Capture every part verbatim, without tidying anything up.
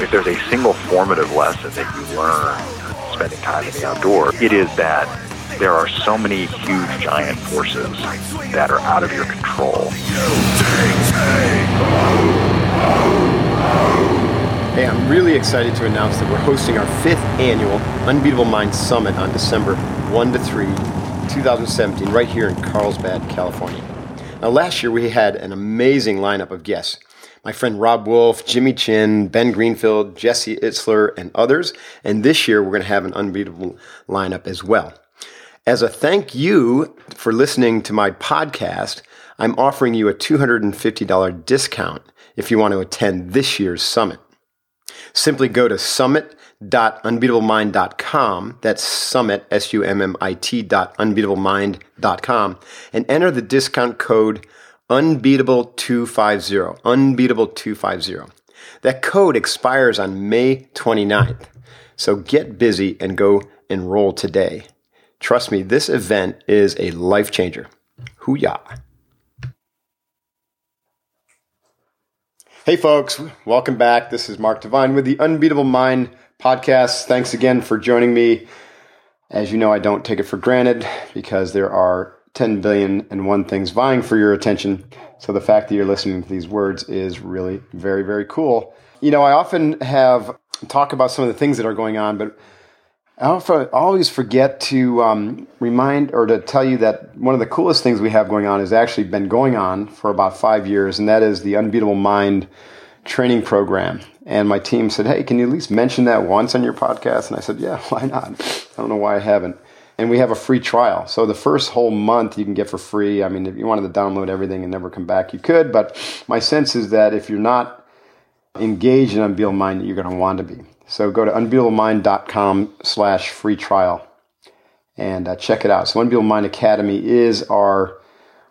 if there's a single formative lesson that you learn spending time in the outdoors, it is that there are so many huge giant forces that are out of your control. Hey, I'm really excited to announce that we're hosting our fifth annual Unbeatable Mind Summit on December first to third, twenty seventeen, right here in Carlsbad, California. Now, last year we had an amazing lineup of guests. My friend Rob Wolf, Jimmy Chin, Ben Greenfield, Jesse Itzler, and others. And this year we're going to have an unbeatable lineup as well. As a thank you for listening to my podcast, I'm offering you a two hundred fifty dollars discount if you want to attend this year's summit. Simply go to summit dot unbeatable mind dot com, that's summit, S U M M I T dot unbeatable mind dot com, and enter the discount code unbeatable two fifty, unbeatable two fifty. That code expires on May twenty-ninth, so get busy and go enroll today. Trust me, this event is a life changer. Hoo-yah. Hey folks, welcome back. This is Mark Devine with the Unbeatable Mind podcast. Thanks again for joining me. As you know, I don't take it for granted because there are ten billion and one things vying for your attention. So the fact that you're listening to these words is really very, very cool. You know, I often have talk about some of the things that are going on, but I often always forget to um, remind or to tell you that one of the coolest things we have going on has actually been going on for about five years, and that is the Unbeatable Mind training program. And my team said, hey, can you at least mention that once on your podcast? And I said, yeah, why not? I don't know why I haven't. And we have a free trial. So the first whole month you can get for free. I mean, if you wanted to download everything and never come back, you could. But my sense is that if you're not engaged in Unbeatable Mind, you're going to want to be. So go to unbeatable mind dot com slash free trial and uh, check it out. So Unbeatable Mind Academy is our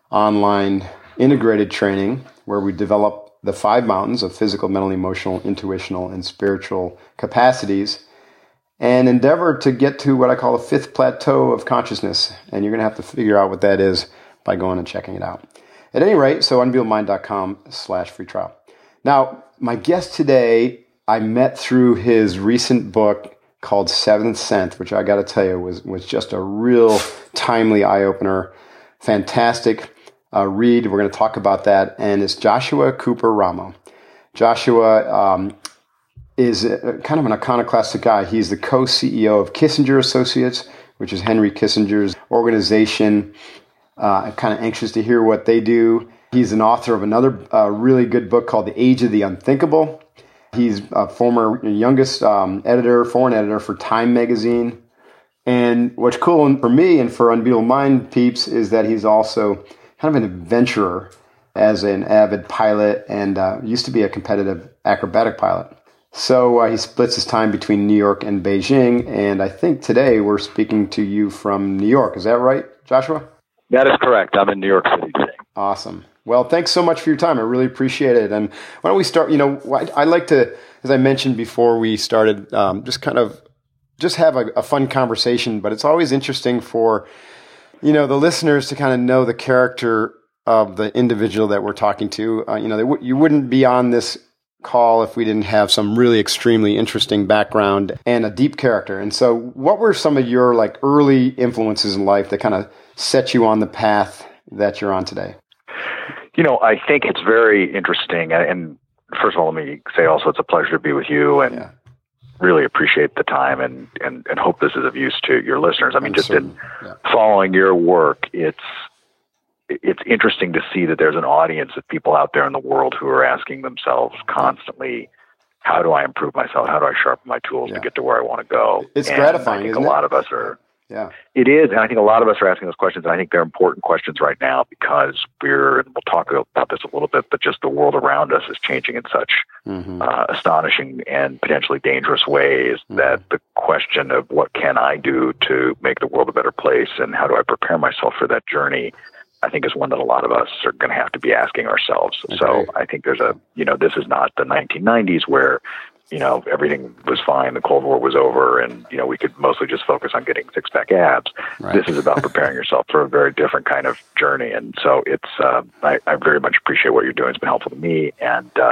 online integrated training where we develop the five mountains of physical, mental, emotional, intuitional, and spiritual capacities and endeavor to get to what I call the fifth plateau of consciousness. And you're going to have to figure out what that is by going and checking it out. At any rate, so unbeatable mind dot com slash free trial. Now, my guest today, I met through his recent book called Seventh Sense, which I got to tell you was, was just a real timely eye-opener. Fantastic uh, read. We're going to talk about that. And it's Joshua Cooper Ramo. Joshua um, is a, kind of an iconoclastic guy. He's the co-C E O of Kissinger Associates, which is Henry Kissinger's organization. Uh, I'm kind of anxious to hear what they do. He's an author of another uh, really good book called The Age of the Unthinkable. He's a former youngest um, editor, foreign editor for Time magazine. And what's cool for me and for Unbeatable Mind peeps is that he's also kind of an adventurer as an avid pilot and uh, used to be a competitive acrobatic pilot. So uh, he splits his time between New York and Beijing. And I think today we're speaking to you from New York. Is that right, Joshua? That is correct. I'm in New York City today. Awesome. Well, thanks so much for your time. I really appreciate it. And why don't we start, you know, I, I like to, as I mentioned before we started, um, just kind of just have a, a fun conversation, but it's always interesting for, you know, the listeners to kind of know the character of the individual that we're talking to. Uh, you know, w- you wouldn't be on this call if we didn't have some really extremely interesting background and a deep character. And so what were some of your like early influences in life that kind of set you on the path that you're on today? You know, I think it's very interesting. And first of all, let me say also it's a pleasure to be with you and yeah. really appreciate the time and, and, and hope this is of use to your listeners. I mean, I'm just certain. in yeah. following your work, it's it's interesting to see that there's an audience of people out there in the world who are asking themselves constantly, how do I improve myself? How do I sharpen my tools yeah. to get to where I want to go? It's and gratifying, I think isn't a it? lot of us are. Yeah, it is. And I think a lot of us are asking those questions. And I think they're important questions right now because we're, and we'll talk about this a little bit, but just the world around us is changing in such mm-hmm. uh, astonishing and potentially dangerous ways mm-hmm. that the question of what can I do to make the world a better place and how do I prepare myself for that journey, I think is one that a lot of us are going to have to be asking ourselves. Okay. So I think there's a, you know, this is not the nineteen nineties where, you know, everything was fine, the Cold War was over, and, you know, we could mostly just focus on getting six-pack abs. Right. This is about preparing yourself for a very different kind of journey. And so it's, uh, I, I very much appreciate what you're doing. It's been helpful to me. And, uh,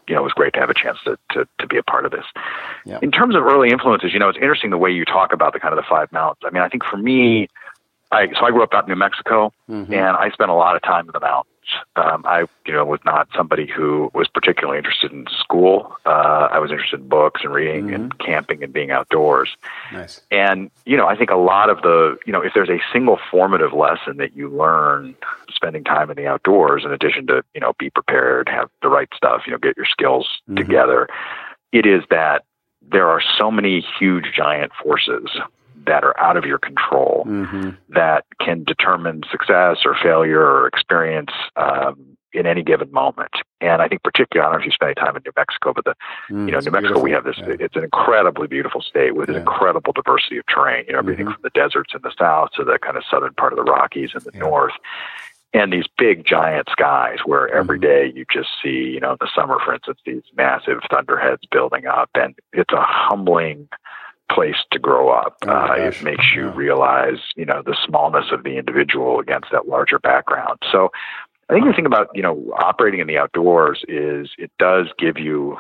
you know, it was great to have a chance to, to, to be a part of this. Yeah. In terms of early influences, you know, it's interesting the way you talk about the kind of the five mountains. I mean, I think for me, I, so I grew up out in New Mexico, mm-hmm. and I spent a lot of time in the mountains. Um, I, you know, was not somebody who was particularly interested in school. Uh, I was interested in books and reading mm-hmm. and camping and being outdoors. Nice. And, you know, I think a lot of the, you know, if there's a single formative lesson that you learn spending time in the outdoors, in addition to, you know, be prepared, have the right stuff, you know, get your skills mm-hmm. together, it is that there are so many huge giant forces that are out of your control mm-hmm. that can determine success or failure or experience um, in any given moment. And I think particularly, I don't know if you spend any time in New Mexico, but the, mm, you know, New Mexico, beautiful. we have this, yeah. it's an incredibly beautiful state with yeah. an incredible diversity of terrain, you know, everything mm-hmm. from the deserts in the south to the kind of southern part of the Rockies in the yeah. north. And these big giant skies where every day you just see, you know, in the summer, for instance, these massive thunderheads building up, and it's a humbling place to grow up. Oh uh, it makes you yeah. realize, you know, the smallness of the individual against that larger background. So I think the thing about, you know, operating in the outdoors is it does give you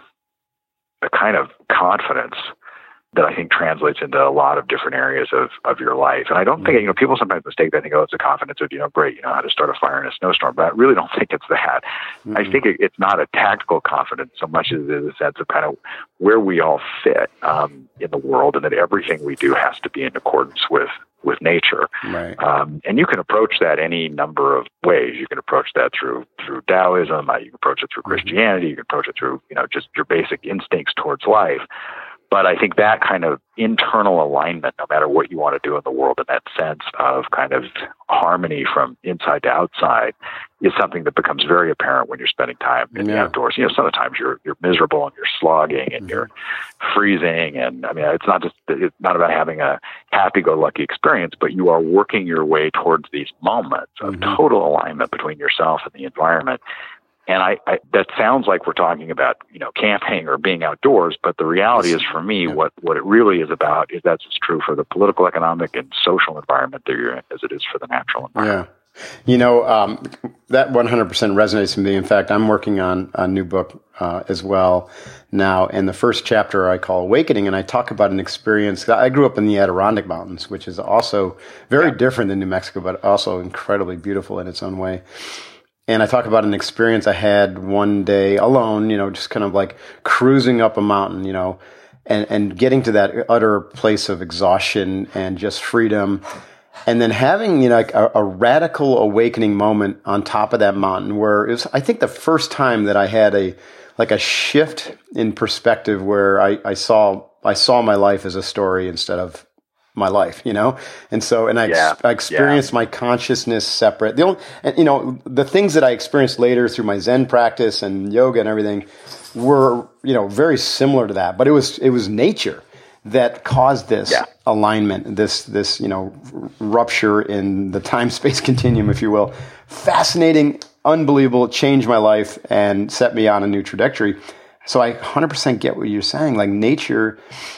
a kind of confidence that I think translates into a lot of different areas of, of your life. And I don't think, you know, people sometimes mistake that. I think, oh, it's a confidence of, you know, great, you know how to start a fire in a snowstorm, but I really don't think it's that. Mm-hmm. I think it, it's not a tactical confidence so much as it is a sense of kind of where we all fit um, in the world, and that everything we do has to be in accordance with with nature. Right. Um, and you can approach that any number of ways. You can approach that through through Taoism, uh, you can approach it through mm-hmm. Christianity, you can approach it through, you know, just your basic instincts towards life. But I think that kind of internal alignment, no matter what you want to do in the world, in that sense of kind of harmony from inside to outside, is something that becomes very apparent when you're spending time in yeah. the outdoors. You know, sometimes you're you're miserable and you're slogging and mm-hmm. you're freezing, and I mean, it's not just it's not about having a happy-go-lucky experience, but you are working your way towards these moments of mm-hmm. total alignment between yourself and the environment. And I, I, that sounds like we're talking about, you know, camping or being outdoors, but the reality is, for me, yeah. what, what it really is about is that's as true for the political, economic, and social environment that you're in as it is for the natural environment. Yeah. You know, um, that one hundred percent resonates with me. In fact, I'm working on a new book uh, as well now, and the first chapter I call Awakening, and I talk about an experience. I grew up in the Adirondack Mountains, which is also very yeah. different than New Mexico, but also incredibly beautiful in its own way. And I talk about an experience I had one day alone, you know, just kind of like cruising up a mountain, you know, and, and getting to that utter place of exhaustion and just freedom. And then having, you know, like a, a radical awakening moment on top of that mountain where it was, I think, the first time that I had a, like a shift in perspective where I, I saw, I saw my life as a story instead of my life, you know? And so, and I, yeah. ex- I experienced yeah. my consciousness separate. The only, and, you know, the things that I experienced later through my Zen practice and yoga and everything were, you know, very similar to that, but it was, it was nature that caused this yeah. alignment, this, this, you know, rupture in the time-space continuum, if you will. Fascinating, unbelievable, it changed my life and set me on a new trajectory. So I one hundred percent get what you're saying. Like, nature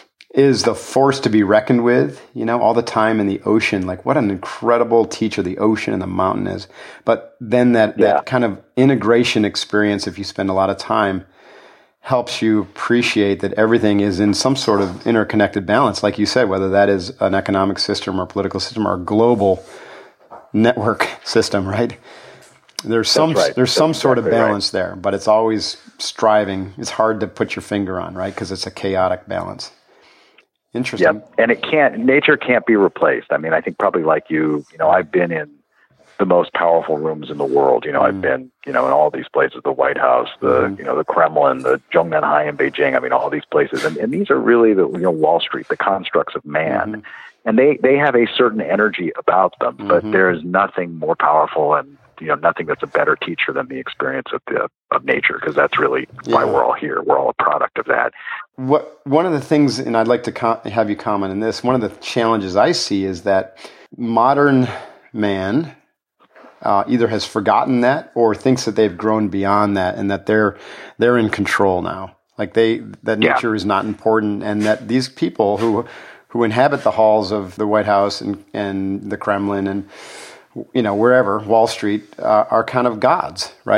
is the force to be reckoned with, you know, all the time in the ocean. Like, what an incredible teacher the ocean and the mountain is. But then that, yeah. that kind of integration experience, if you spend a lot of time, helps you appreciate that everything is in some sort of interconnected balance. Like you said, whether that is an economic system or political system or a global network system, right? There's some right. there's That's some sort exactly of balance right. there, but it's always striving. It's hard to put your finger on, right? Because it's a chaotic balance. Interesting. Yep. And it can't, nature can't be replaced. I mean, I think probably like you, you know, I've been in the most powerful rooms in the world. You know, mm. I've been, you know, in all these places, the White House, the, mm. you know, the Kremlin, the Zhongnanhai in Beijing. I mean, all these places. And, and these are really the, you know, Wall Street, the constructs of man. Mm. And they, they have a certain energy about them, mm-hmm. but there is nothing more powerful and, you know, nothing that's a better teacher than the experience of the, of nature, because that's really yeah. why we're all here. We're all a product of that. What one of the things, and I'd like to com- have you comment on this, one of the challenges I see is that modern man uh, either has forgotten that or thinks that they've grown beyond that and that they're they're in control now. Like they that nature yeah. is not important, and that these people who who inhabit the halls of the White House and, and the Kremlin and, you know, wherever, Wall Street, uh, are kind of gods, right?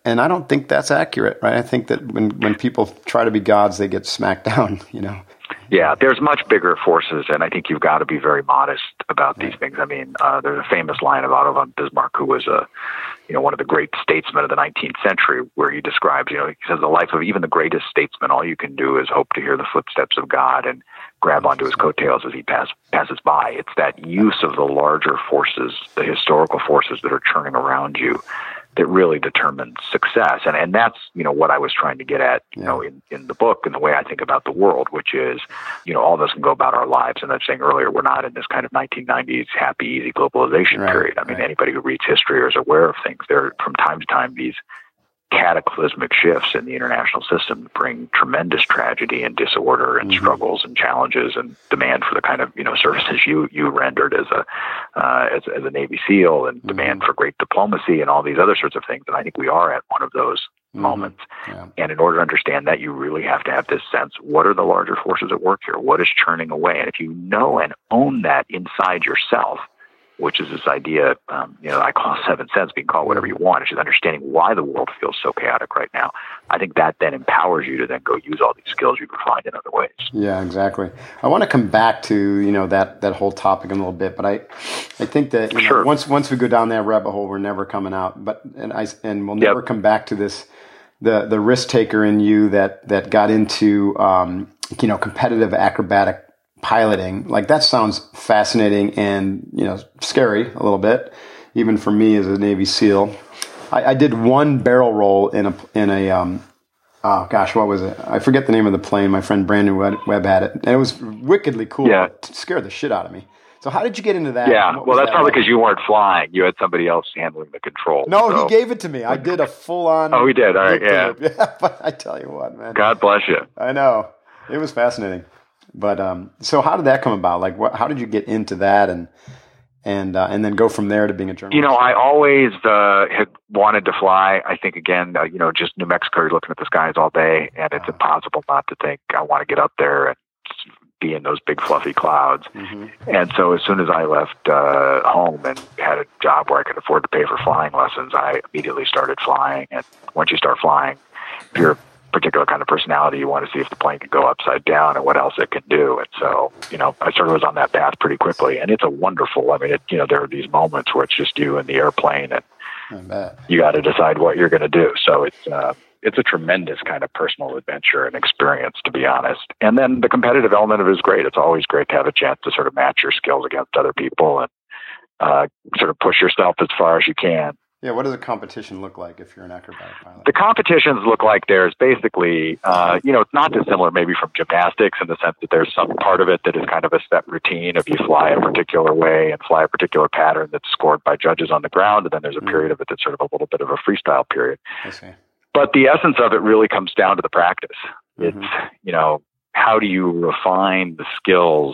and I don't think that's accurate, right? I think that when, when people try to be gods, they get smacked down, you know? Yeah, there's much bigger forces, and I think you've got to be very modest about these things. I mean, uh, there's a famous line of Otto von Bismarck, who was a, you know, one of the great statesmen of the nineteenth century, where he describes, you know, he says, the life of even the greatest statesman, all you can do is hope to hear the footsteps of God and grab onto his coattails as he pass, passes by. It's that use of the larger forces, the historical forces that are churning around you, that really determines success. And and that's, you know, what I was trying to get at, you know, in, in the book and the way I think about the world, which is, you know, all of us can go about our lives. And I was saying earlier, we're not in this kind of nineteen nineties happy, easy globalization right, period. I mean, right. anybody who reads history or is aware of things, there are from time to time these cataclysmic shifts in the international system bring tremendous tragedy and disorder and mm-hmm. struggles and challenges and demand for the kind of, you know, services you you rendered as a uh, as, as a Navy SEAL and mm-hmm. demand for great diplomacy and all these other sorts of things. And I think we are at one of those mm-hmm. moments. Yeah. And in order to understand that, you really have to have this sense: what are the larger forces at work here? What is churning away? And if you know and own that inside yourself, which is this idea, um, you know, I call seven sense, being called whatever you want. It's just understanding why the world feels so chaotic right now. I think that then empowers you to then go use all these skills you've refined in other ways. Yeah, exactly. I want to come back to, you know, that, that whole topic in a little bit, but I, I think that you know, sure. once once we go down that rabbit hole, we're never coming out. But and I and we'll never yep. come back to this the the risk taker in you that that got into um, you know competitive acrobatic piloting. Like, that sounds fascinating and, you know, scary a little bit, even for me as a Navy SEAL. I, I did one barrel roll in a, in a, um, oh gosh, what was it? I forget the name of the plane. My friend Brandon Webb had it, and it was wickedly cool. Yeah. It scared the shit out of me. So how did you get into that? Yeah, well, that's that probably because you weren't flying. You had somebody else handling the control. No, so. He gave it to me. I did a full-on... Oh, he did? All right, yeah. yeah. But I tell you what, man. God bless you. I know. It was fascinating. But um, so how did that come about? Like, what, how did you get into that, and and uh, and then go from there to being a journalist? You know, I always uh, had wanted to fly. I think again, uh, you know, just New Mexico, you're looking at the skies all day, and it's uh, impossible not to think I want to get up there and be in those big fluffy clouds. Mm-hmm. And so, as soon as I left uh, home and had a job where I could afford to pay for flying lessons, I immediately started flying. And once you start flying, if you're particular kind of personality, you want to see if the plane can go upside down and what else it can do. And so, you know, I sort of was on that path pretty quickly. And it's a wonderful, I mean, it, you know, there are these moments where it's just you and the airplane, and you got to decide what you're going to do. So it's, uh, it's a tremendous kind of personal adventure and experience, to be honest. And then the competitive element of it is great. It's always great to have a chance to sort of match your skills against other people and uh, sort of push yourself as far as you can. Yeah, what does a competition look like if you're an acrobatic pilot? The competitions look like there's basically, uh, you know, it's not dissimilar maybe from gymnastics in the sense that there's some part of it that is kind of a set routine of you fly a particular way and fly a particular pattern that's scored by judges on the ground, and then there's a mm. period of it that's sort of a little bit of a freestyle period. I see. But the essence of it really comes down to the practice. Mm-hmm. It's, you know, how do you refine the skills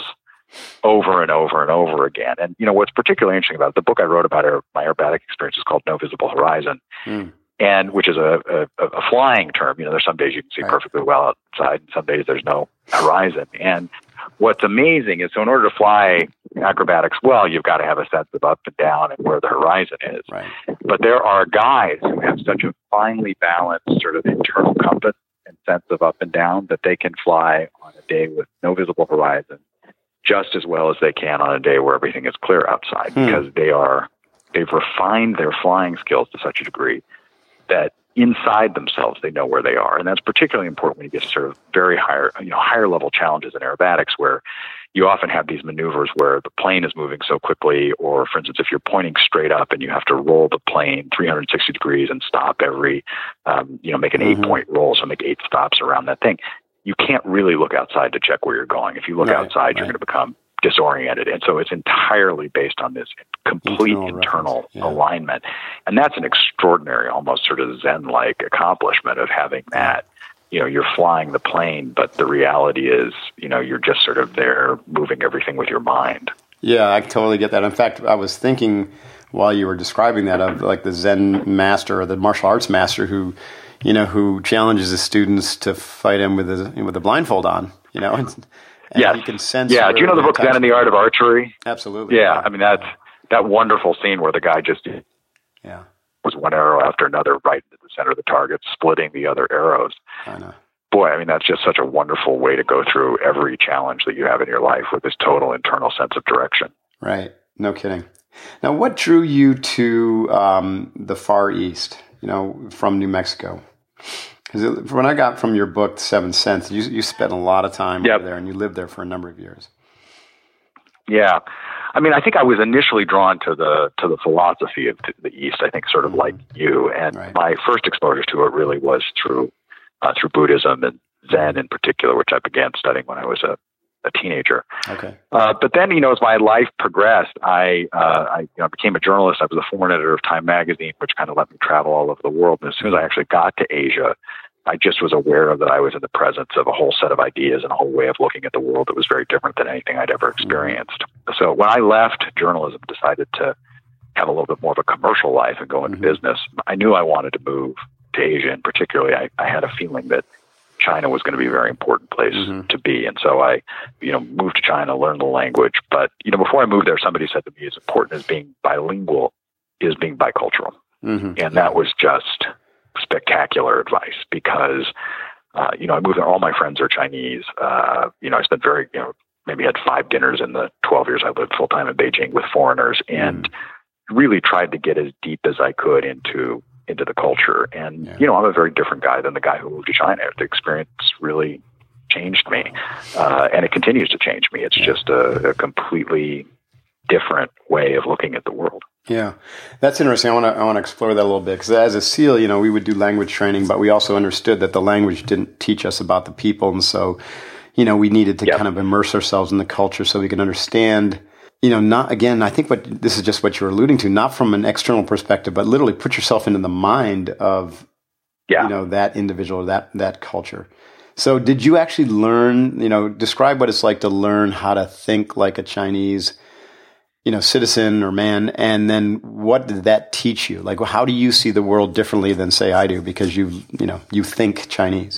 over and over and over again? And, you know, what's particularly interesting about it, the book I wrote about aer- my aerobatic experience is called No Visible Horizon, mm. and which is a, a, a flying term. You know, there's some days you can see right. perfectly well outside, and some days there's no horizon. And what's amazing is, so in order to fly acrobatics well, you've got to have a sense of up and down and where the horizon is. Right. But there are guys who have such a finely balanced sort of internal compass and sense of up and down that they can fly on a day with no visible horizon just as well as they can on a day where everything is clear outside, hmm. because they are, they've refined their flying skills to such a degree that inside themselves they know where they are. And that's particularly important when you get to sort of very higher, you know, higher level challenges in aerobatics, where you often have these maneuvers where the plane is moving so quickly, or for instance, if you're pointing straight up and you have to roll the plane three hundred sixty degrees and stop every, um, you know, make an mm-hmm. eight point roll, so make eight stops around that thing. You can't really look outside to check where you're going. If you look right, outside, right. you're going to become disoriented. And so it's entirely based on this complete internal, internal yeah. alignment. And that's an extraordinary, almost sort of Zen-like accomplishment of having that. You know, you're flying the plane, but the reality is, you know, you're just sort of there moving everything with your mind. Yeah, I totally get that. In fact, I was thinking while you were describing that of like the Zen master or the martial arts master who, you know, who challenges his students to fight him with a, with a blindfold on, you know, and, and yes. you can sense. Yeah. Do you know the book Zen and the Art of Archery? Absolutely. Yeah. I mean, that's that wonderful scene where the guy just, yeah. was one arrow after another right into the center of the target, splitting the other arrows. I know. Boy, I mean, that's just such a wonderful way to go through every challenge that you have in your life with this total internal sense of direction. Right. No kidding. Now, what drew you to um, the Far East, you know, from New Mexico? Because when I got from your book, Seventh Sense, you, you spent a lot of time yep. over there, and you lived there for a number of years. Yeah. I mean, I think I was initially drawn to the to the philosophy of the East, I think sort of mm-hmm. like you. And right. my first exposure to it really was through uh, through Buddhism and Zen in particular, which I began studying when I was a, a teenager. Okay. Uh, but then, you know, as my life progressed, I, uh, I you know, became a journalist. I was a foreign editor of Time magazine, which kind of let me travel all over the world. And as soon as I actually got to Asia, I just was aware of that I was in the presence of a whole set of ideas and a whole way of looking at the world that was very different than anything I'd ever experienced. Mm-hmm. So when I left journalism, decided to have a little bit more of a commercial life and go into mm-hmm. business, I knew I wanted to move to Asia, and particularly I, I had a feeling that China was going to be a very important place mm-hmm. to be. And so I, you know, moved to China, learned the language. But, you know, before I moved there, somebody said to me, as important as being bilingual is being bicultural. Mm-hmm. And that was just spectacular advice because, uh, you know, I moved there. All my friends are Chinese. Uh, you know, I spent very, you know, maybe had five dinners in the twelve years I lived full time in Beijing with foreigners, and mm. really tried to get as deep as I could into, into the culture. And, yeah. you know, I'm a very different guy than the guy who moved to China. The experience really changed me. Uh, and it continues to change me. It's yeah. just a, a completely different way of looking at the world. Yeah, that's interesting. I want to I want to explore that a little bit because as a SEAL, you know, we would do language training, but we also understood that the language didn't teach us about the people, and so, you know, we needed to yep. kind of immerse ourselves in the culture so we could understand. You know, not again. I think what this is just what you're alluding to, not from an external perspective, but literally put yourself into the mind of, yeah. you know, that individual, that that culture. So, did you actually learn? You know, describe what it's like to learn how to think like a Chinese, you know, citizen or man, and then what did that teach you? Like, how do you see the world differently than, say, I do, because you, you know, you think Chinese?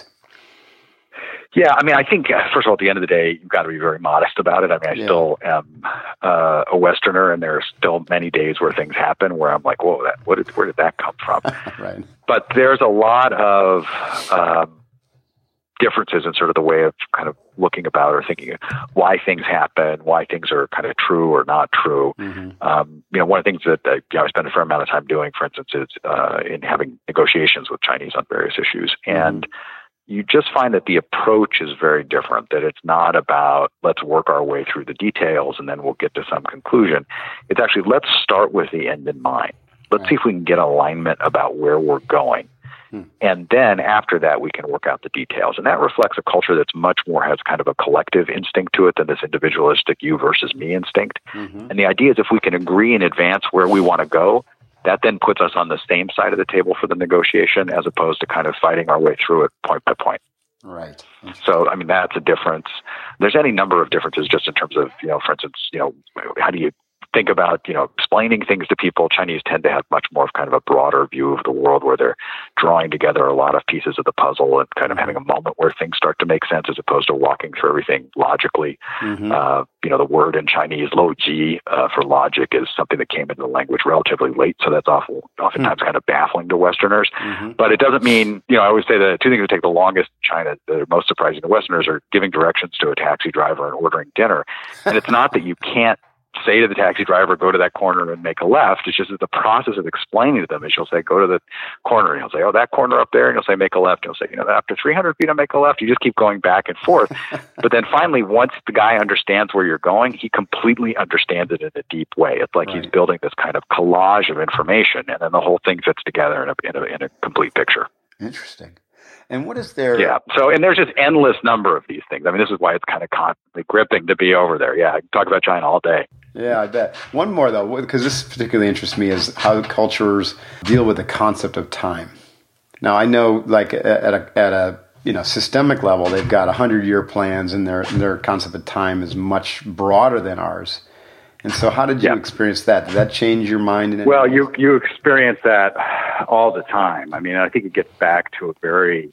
Yeah, I mean, I think, uh, first of all, at the end of the day, you've got to be very modest about it. I mean, I yeah. still am uh, a Westerner, and there are still many days where things happen where I'm like, whoa, that, what did, where did that come from? Right. But there's a lot of um, differences in sort of the way of kind of looking about or thinking why things happen, why things are kind of true or not true. Mm-hmm. Um, you know, one of the things that uh, you know, I spend a fair amount of time doing, for instance, is uh, in having negotiations with Chinese on various issues. And mm-hmm. you just find that the approach is very different, that it's not about let's work our way through the details and then we'll get to some conclusion. It's actually let's start with the end in mind. Let's right. see if we can get alignment about where we're going. Hmm. And then after that, we can work out the details. And that reflects a culture that's much more has kind of a collective instinct to it than this individualistic you versus me instinct. Mm-hmm. And the idea is if we can agree in advance where we want to go, that then puts us on the same side of the table for the negotiation as opposed to kind of fighting our way through it point by point. Right. So, I mean, that's a difference. There's any number of differences just in terms of, you know, for instance, you know, how do you think about, you know, explaining things to people? Chinese tend to have much more of kind of a broader view of the world where they're drawing together a lot of pieces of the puzzle and kind of having a moment where things start to make sense as opposed to walking through everything logically. Mm-hmm. Uh, you know, the word in Chinese, lo ji, uh, for logic is something that came into the language relatively late. So that's awful, oftentimes mm-hmm. kind of baffling to Westerners. Mm-hmm. But it doesn't mean, you know, I always say the two things that take the longest in China that are most surprising to Westerners are giving directions to a taxi driver and ordering dinner. And it's not that you can't say to the taxi driver, go to that corner and make a left. It's just that the process of explaining to them is you'll say, go to the corner, and he'll say, oh, that corner up there, and you'll say, make a left. And he'll say, you know, after three hundred feet, I'll make a left. You just keep going back and forth. But then finally, once the guy understands where you're going, he completely understands it in a deep way. It's like right. he's building this kind of collage of information, and then the whole thing fits together in a, in a, in a complete picture. Interesting. And what is there? Yeah. So, and there's just endless number of these things. I mean, this is why it's kind of constantly gripping to be over there. Yeah. I can talk about China all day. Yeah, I bet. One more though, because this particularly interests me, is how cultures deal with the concept of time. Now, I know like at a, at a, you know, systemic level, they've got a hundred year plans and their, their concept of time is much broader than ours. And so how did you yeah. experience that? Did that change your mind? In any well, way? you you experience that all the time. I mean, I think it gets back to a very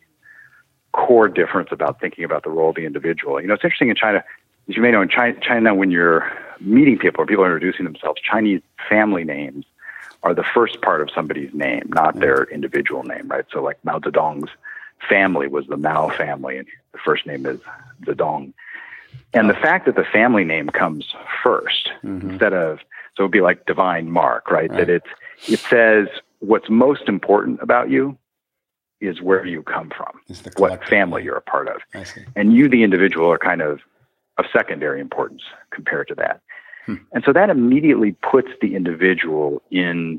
core difference about thinking about the role of the individual. You know, it's interesting in China, as you may know, in China, China when you're meeting people or people are introducing themselves, Chinese family names are the first part of somebody's name, not their individual name, right? So like Mao Zedong's family was the Mao family, and the first name is Zedong. And the fact that the family name comes first mm-hmm. instead of, so it would be like Divine Mark, right? right? That it's, it says what's most important about you is where you come from, what family you're a part of. I see. And you, the individual, are kind of of secondary importance compared to that. Hmm. And so that immediately puts the individual in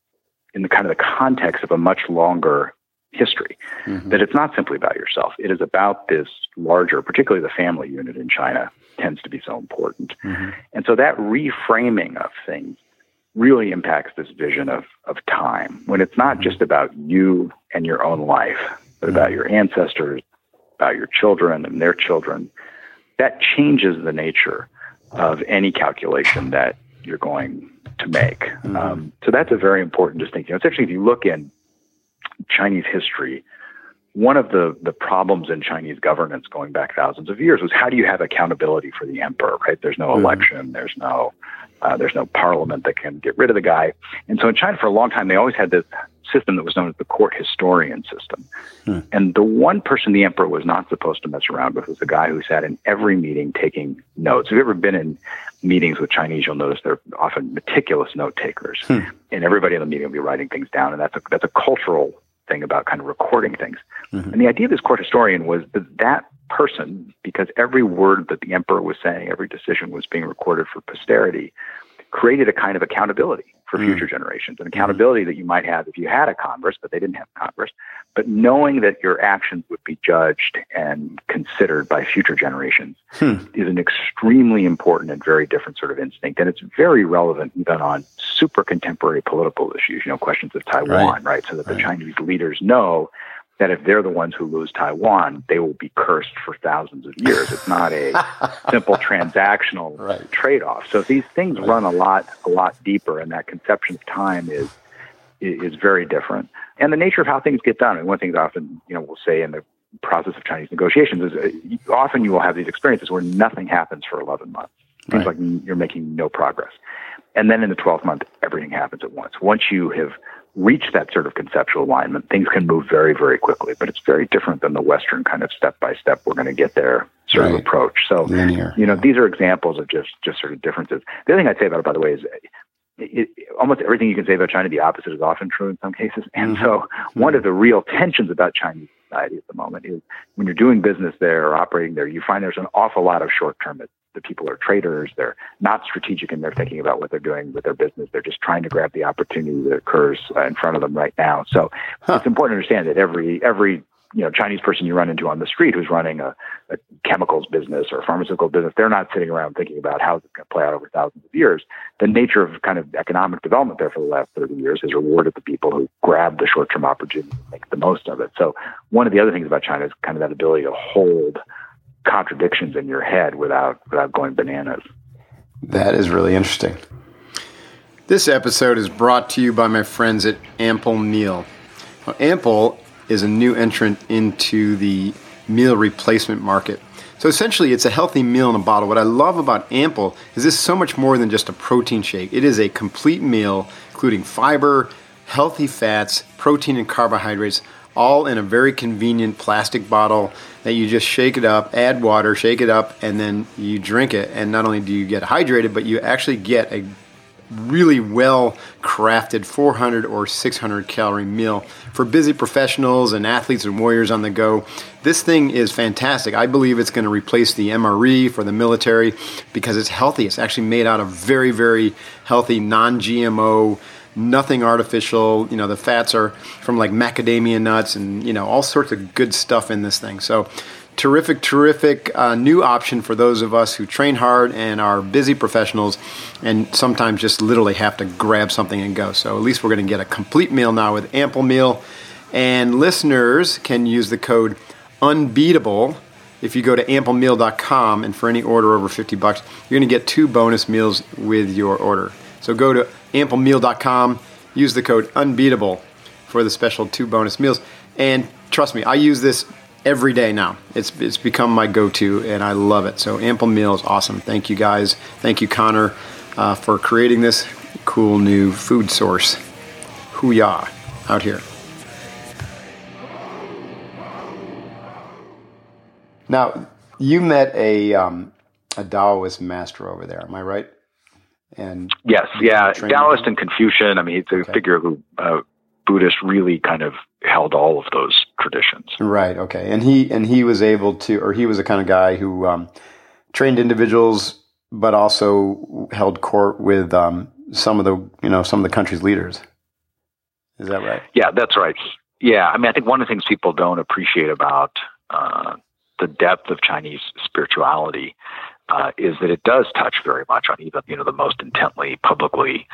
in the kind of the context of a much longer history, mm-hmm. that it's not simply about yourself. It is about this larger, particularly the family unit in China tends to be so important. Mm-hmm. And so that reframing of things really impacts this vision of, of time, when it's not mm-hmm. just about you and your own life, but mm-hmm. about your ancestors, about your children and their children. That changes the nature of any calculation that you're going to make. Mm-hmm. Um, so that's a very important distinction. It's actually, if you look in Chinese history, one of the, the problems in Chinese governance going back thousands of years was, how do you have accountability for the emperor, right? There's no mm-hmm. election, there's no uh, there's no parliament that can get rid of the guy. And so in China for a long time, they always had this system that was known as the court historian system. Hmm. And the one person the emperor was not supposed to mess around with was the guy who sat in every meeting taking notes. If you've ever been in meetings with Chinese, you'll notice they're often meticulous note takers. Hmm. And everybody in the meeting will be writing things down. And that's a, that's a cultural thing about kind of recording things. Mm-hmm. And the idea of this court historian was that that person, because every word that the emperor was saying, every decision was being recorded for posterity, created a kind of accountability for mm-hmm. future generations, an accountability mm-hmm. that you might have if you had a Congress, but they didn't have Congress. But knowing that your actions would be judged and considered by future generations hmm. is an extremely important and very different sort of instinct. And it's very relevant even on super contemporary political issues, you know, questions of Taiwan, right? right? So that right. the Chinese leaders know that if they're the ones who lose Taiwan, they will be cursed for thousands of years. It's not a simple transactional right. trade-off. So these things right. run a lot, a lot deeper, and that conception of time is is very different. And the nature of how things get done. And one thing that often, you know, we'll say in the process of Chinese negotiations is uh, often you will have these experiences where nothing happens for eleven months. It seems right. like you're making no progress. And then in the twelfth month, everything happens at once. Once you have reach that sort of conceptual alignment, things can move very, very quickly. But it's very different than the Western kind of step-by-step, we're going to get there sort right. of approach. So, Linear. you know, yeah. these are examples of just, just sort of differences. The other thing I'd say about it, by the way, is it, it, almost everything you can say about China, the opposite is often true in some cases. And mm-hmm. so mm-hmm. one of the real tensions about Chinese society at the moment is when you're doing business there or operating there, you find there's an awful lot of short-termism. The people are traders. They're not strategic in their thinking about what they're doing with their business. They're just trying to grab the opportunity that occurs uh, in front of them right now. So huh. it's important to understand that every every you know Chinese person you run into on the street who's running a, a chemicals business or a pharmaceutical business, they're not sitting around thinking about how it's going to play out over thousands of years. The nature of kind of economic development there for the last thirty years has rewarded the people who grab the short-term opportunity and make the most of it. So one of the other things about China is kind of that ability to hold contradictions in your head without without going bananas. That is really interesting. This episode is brought to you by my friends at Ample Meal. Well, Ample is a new entrant into the meal replacement market. So essentially, it's a healthy meal in a bottle. What I love about Ample is this is so much more than just a protein shake. It is a complete meal, including fiber, healthy fats, protein, and carbohydrates, all in a very convenient plastic bottle that you just shake it up, add water, shake it up, and then you drink it. And not only do you get hydrated, but you actually get a really well-crafted four hundred or six hundred calorie meal for busy professionals and athletes and warriors on the go. This thing is fantastic. I believe it's going to replace the M R E for the military because it's healthy. It's actually made out of very, very healthy, non-G M O, nothing artificial. You know, the fats are from like macadamia nuts and, you know, all sorts of good stuff in this thing. So terrific, terrific uh, new option for those of us who train hard and are busy professionals and sometimes just literally have to grab something and go. So at least we're going to get a complete meal now with Ample Meal. And listeners can use the code UNBEATABLE if you go to ample meal dot com, and for any order over fifty bucks, you're going to get two bonus meals with your order. So go to ample meal dot com, use the code UNBEATABLE for the special two bonus meals. And trust me, I use this every day now. It's it's become my go-to, and I love it. So Ample Meal is awesome. Thank you guys. Thank you, Connor, uh, for creating this cool new food source. Hoo-yah out here. Now, you met a um, a Taoist master over there, am I right? And yes, yeah, Taoist and Confucian. I mean, he's a okay. figure who uh, Buddhists really kind of held all of those traditions. Right. Okay. And he and he was able to, or he was the kind of guy who um, trained individuals, but also held court with um, some of the you know some of the country's leaders. Is that right? Yeah, that's right. Yeah, I mean, I think one of the things people don't appreciate about uh, the depth of Chinese spirituality uh, is that it does touch very much on even, you know, the most intently, publicly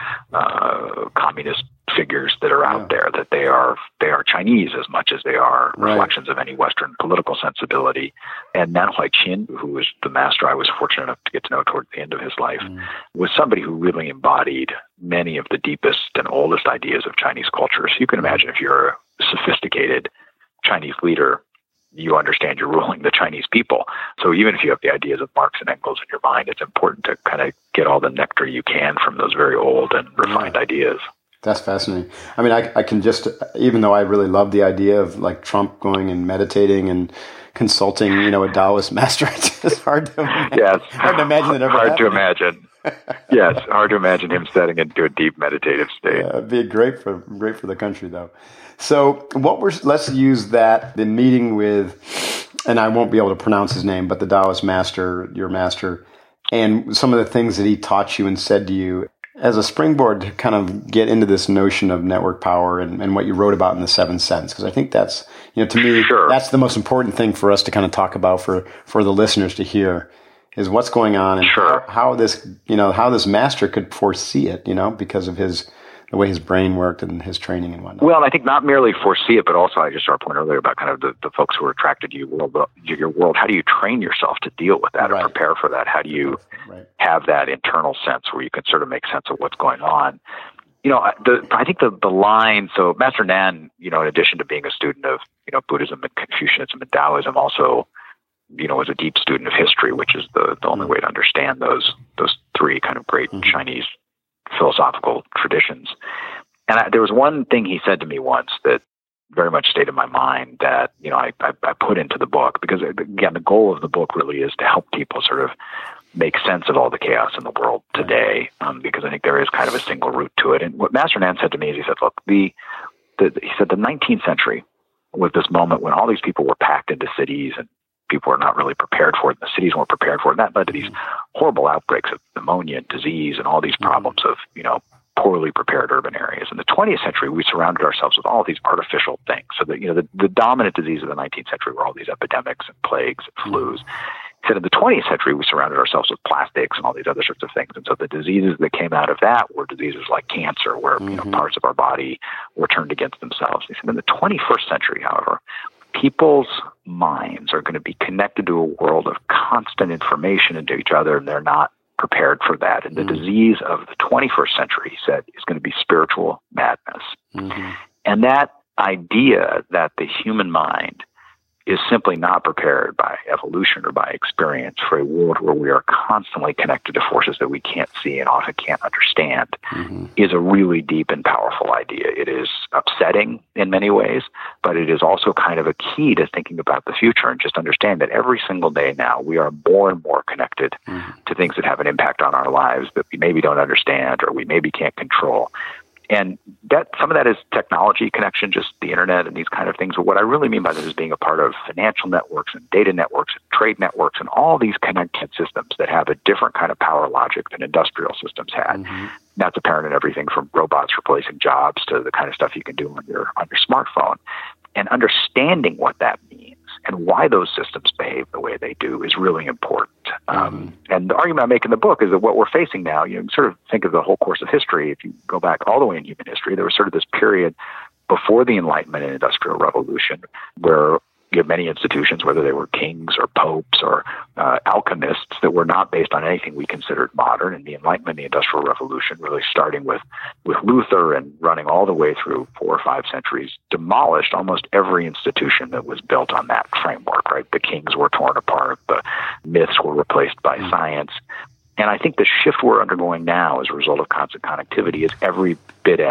uh, communist figures that are out yeah. there, that they are they are Chinese as much as they are right. reflections of any Western political sensibility. And Nan Huaiqin, who was the master I was fortunate enough to get to know toward the end of his life, mm. was somebody who really embodied many of the deepest and oldest ideas of Chinese culture. So you can imagine if you're a sophisticated Chinese leader, you understand you're ruling the Chinese people. So even if you have the ideas of Marx and Engels in your mind, it's important to kind of get all the nectar you can from those very old and refined yeah. ideas. That's fascinating. I mean, I, I can just, even though I really love the idea of like Trump going and meditating and consulting, you know, a Taoist master, it's just hard to imagine. Yes. Hard to imagine that ever Hard happened. to imagine. Yes, hard to imagine him setting into a deep meditative state. Yeah, it'd be great for great for the country, though. So, what we're let's use that the meeting with, and I won't be able to pronounce his name, but the Taoist master, your master, and some of the things that he taught you and said to you as a springboard to kind of get into this notion of network power and, and what you wrote about in the Seven Sense, because I think that's, you know, to me, sure. that's the most important thing for us to kind of talk about for for the listeners to hear. Is what's going on and sure. how, how this, you know, how this master could foresee it, you know, because of his, the way his brain worked and his training and whatnot. Well, and I think not merely foresee it, but also I just started point earlier about kind of the, the folks who are attracted to your world, your world. How do you train yourself to deal with that right. or prepare for that? How do you right. have that internal sense where you can sort of make sense of what's going on? You know, the, I think the, the line, so Master Nan, you know, in addition to being a student of, you know, Buddhism and Confucianism and Taoism, also, you know, was a deep student of history, which is the, the only way to understand those those three kind of great mm-hmm. Chinese philosophical traditions. And I, there was one thing he said to me once that very much stayed in my mind that, you know, I, I, I put into the book, because, again, the goal of the book really is to help people sort of make sense of all the chaos in the world today, um, because I think there is kind of a single root to it. And what Master Nan said to me is, he said, look, the, the he said the nineteenth century was this moment when all these people were packed into cities and people were not really prepared for it. The cities weren't prepared for it. And that led to these horrible outbreaks of pneumonia and disease and all these problems of, you know, poorly prepared urban areas. In the twentieth century, we surrounded ourselves with all these artificial things. So that, you know, the, the dominant disease of the nineteenth century were all these epidemics and plagues and flus. He said in the twentieth century, we surrounded ourselves with plastics and all these other sorts of things. And so the diseases that came out of that were diseases like cancer, where, mm-hmm. you know, parts of our body were turned against themselves. He said in the twenty-first century, however, people's minds are going to be connected to a world of constant information into each other, and they're not prepared for that. And the mm-hmm. disease of the twenty-first century, he said, is going to be spiritual madness. Mm-hmm. And that idea that the human mind is simply not prepared by evolution or by experience for a world where we are constantly connected to forces that we can't see and often can't understand mm-hmm. is a really deep and powerful idea. It is upsetting in many ways, but it is also kind of a key to thinking about the future, and just understand that every single day now we are more and more connected mm-hmm. to things that have an impact on our lives that we maybe don't understand or we maybe can't control. And that some of that is technology connection, just the internet and these kind of things. But what I really mean by this is being a part of financial networks and data networks and trade networks and all these connected systems that have a different kind of power logic than industrial systems had. Mm-hmm. That's apparent in everything from robots replacing jobs to the kind of stuff you can do on your on your smartphone. And understanding what that means and why those systems behave the way they do is really important. Mm-hmm. Um, and the argument I make in the book is that what we're facing now, you know, sort of think of the whole course of history. If you go back all the way in human history, there was sort of this period before the Enlightenment and Industrial Revolution where you have many institutions, whether they were kings or popes or uh, alchemists, that were not based on anything we considered modern. And the Enlightenment, the Industrial Revolution, really starting with, with Luther and running all the way through four or five centuries, demolished almost every institution that was built on that framework, right? The kings were torn apart. The myths were replaced by mm-hmm. science. And I think the shift we're undergoing now as a result of constant connectivity is every bit as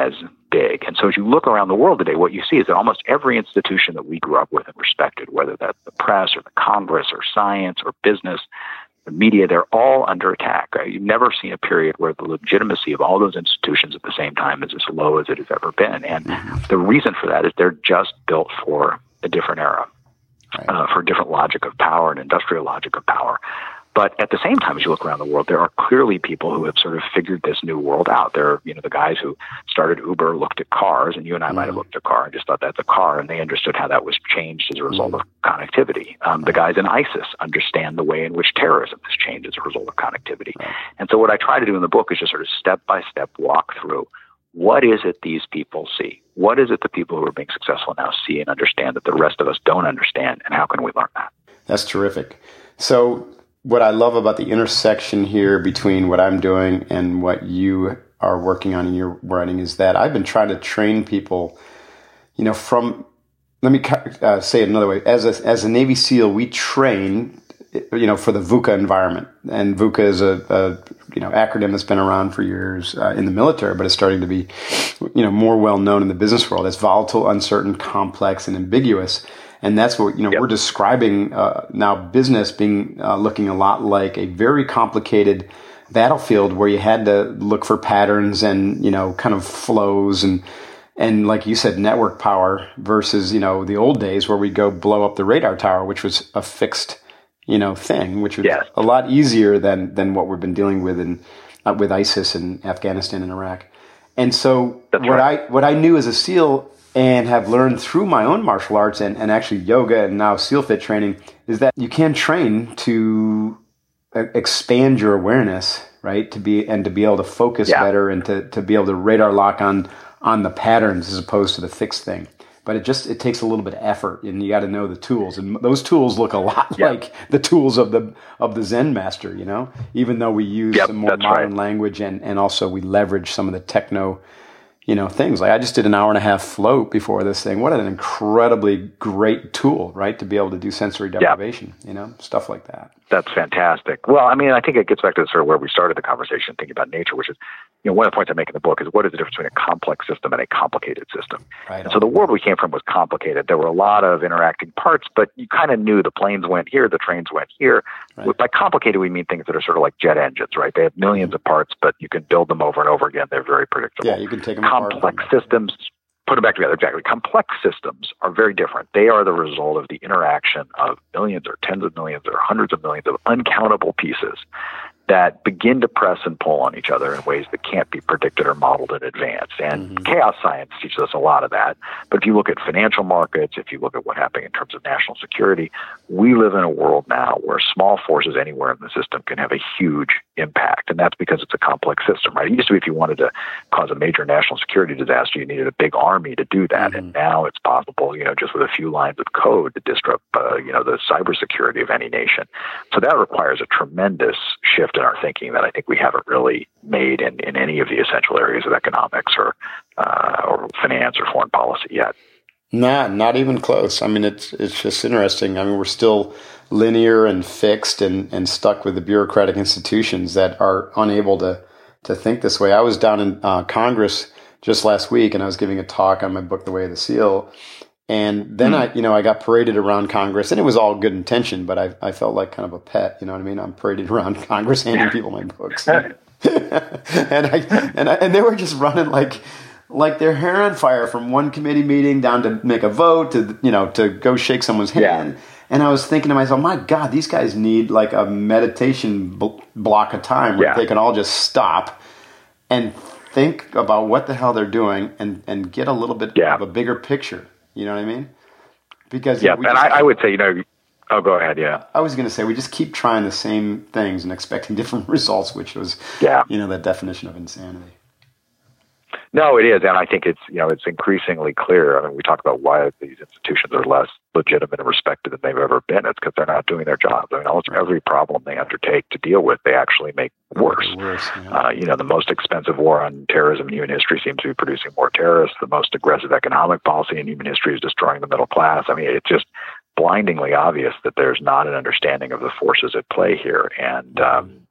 big. And so as you look around the world today, what you see is that almost every institution that we grew up with and respected, whether that's the press or the Congress or science or business, the media, they're all under attack. You've never seen a period where the legitimacy of all those institutions at the same time is as low as it has ever been. And the reason for that is they're just built for a different era, right. uh, for a different logic of power, an industrial logic of power. But at the same time, as you look around the world, there are clearly people who have sort of figured this new world out. There are, you know, the guys who started Uber looked at cars, and you and I mm-hmm. might have looked at a car and just thought that's a car, and they understood how that was changed as a result mm-hmm. of connectivity. Um, the guys in ISIS understand the way in which terrorism has changed as a result of connectivity. Right. And so what I try to do in the book is just sort of step-by-step walk through what is it these people see? What is it the people who are being successful now see and understand that the rest of us don't understand, and how can we learn that? That's terrific. So what I love about the intersection here between what I'm doing and what you are working on in your writing is that I've been trying to train people, you know, from, let me uh, say it another way. As a, as a Navy SEAL, we train, you know, for the VUCA environment. And VUCA is a, a you know, acronym that's been around for years uh, in the military, but it's starting to be, you know, more well known in the business world. It's volatile, uncertain, complex, and ambiguous. And that's what, you know, yep. we're describing uh, now business being uh, looking a lot like a very complicated battlefield where you had to look for patterns and, you know, kind of flows and, and like you said, network power versus, you know, the old days where we go blow up the radar tower, which was a fixed, you know, thing, which was yes. a lot easier than, than what we've been dealing with in, uh, with ISIS and Afghanistan and Iraq. And so That's what right. I, what I knew as a SEAL and have learned through my own martial arts and, and actually yoga and now SEALFIT training is that you can train to expand your awareness, right? To be, and to be able to focus yeah. better and to, to be able to radar lock on, on the patterns as opposed to the fixed thing. But it just, it takes a little bit of effort and you got to know the tools. And those tools look a lot yeah. like the tools of the, of the Zen master, you know, even though we use yep, some more modern right. language and, and also we leverage some of the techno, you know, things like I just did an hour and a half float before this thing. What an incredibly great tool, right? To be able to do sensory deprivation, yeah. you know, stuff like that. That's fantastic. Well, I mean, I think it gets back to sort of where we started the conversation, thinking about nature, which is, you know, one of the points I make in the book is what is the difference between a complex system and a complicated system? Right. And so the world we came from was complicated. There were a lot of interacting parts, but you kind of knew the planes went here, the trains went here. Right. By complicated, we mean things that are sort of like jet engines, right? They have millions of parts, but you can build them over and over again. They're very predictable. Yeah, you can take them Complex apart. systems, put them back together. Exactly. Complex systems are very different. They are the result of the interaction of millions or tens of millions or hundreds of millions of uncountable pieces that begin to press and pull on each other in ways that can't be predicted or modeled in advance. And mm-hmm. chaos science teaches us a lot of that. But if you look at financial markets, if you look at what's happening in terms of national security, we live in a world now where small forces anywhere in the system can have a huge impact. And that's because it's a complex system, right? It used to be if you wanted to cause a major national security disaster, you needed a big army to do that. Mm-hmm. And now it's possible, you know, just with a few lines of code to disrupt, uh, you know, the cybersecurity of any nation. So that requires a tremendous shift in our thinking that I think we haven't really made in, in any of the essential areas of economics or uh, or finance or foreign policy yet. Nah, not even close. I mean, it's it's just interesting. I mean, we're still linear and fixed and, and stuck with the bureaucratic institutions that are unable to, to think this way. I was down in uh, Congress just last week, and I was giving a talk on my book, The Way of the SEAL. And then mm-hmm. I, you know, I got paraded around Congress, and it was all good intention, but I, I felt like kind of a pet. You know what I mean? I'm paraded around Congress, handing people my books, and I and I, and they were just running like like their hair on fire from one committee meeting down to make a vote to you know to go shake someone's hand. Yeah. And I was thinking to myself, my God, these guys need like a meditation bl- block of time where yeah. they can all just stop and think about what the hell they're doing and and get a little bit yeah. of a bigger picture. You know what I mean? Because yeah, you know, and I, I would say, you know, oh, go ahead, yeah. I was going to say we just keep trying the same things and expecting different results, which was, yeah. you know, the definition of insanity. No, it is, and I think it's you know it's increasingly clear. I mean, we talk about why these institutions are less legitimate and respected than they've ever been. It's because they're not doing their jobs. I mean, almost every problem they undertake to deal with, they actually make worse. worse yeah. uh, you know, the most expensive war on terrorism in human history seems to be producing more terrorists. The most aggressive economic policy in human history is destroying the middle class. I mean, it's just blindingly obvious that there's not an understanding of the forces at play here, and um,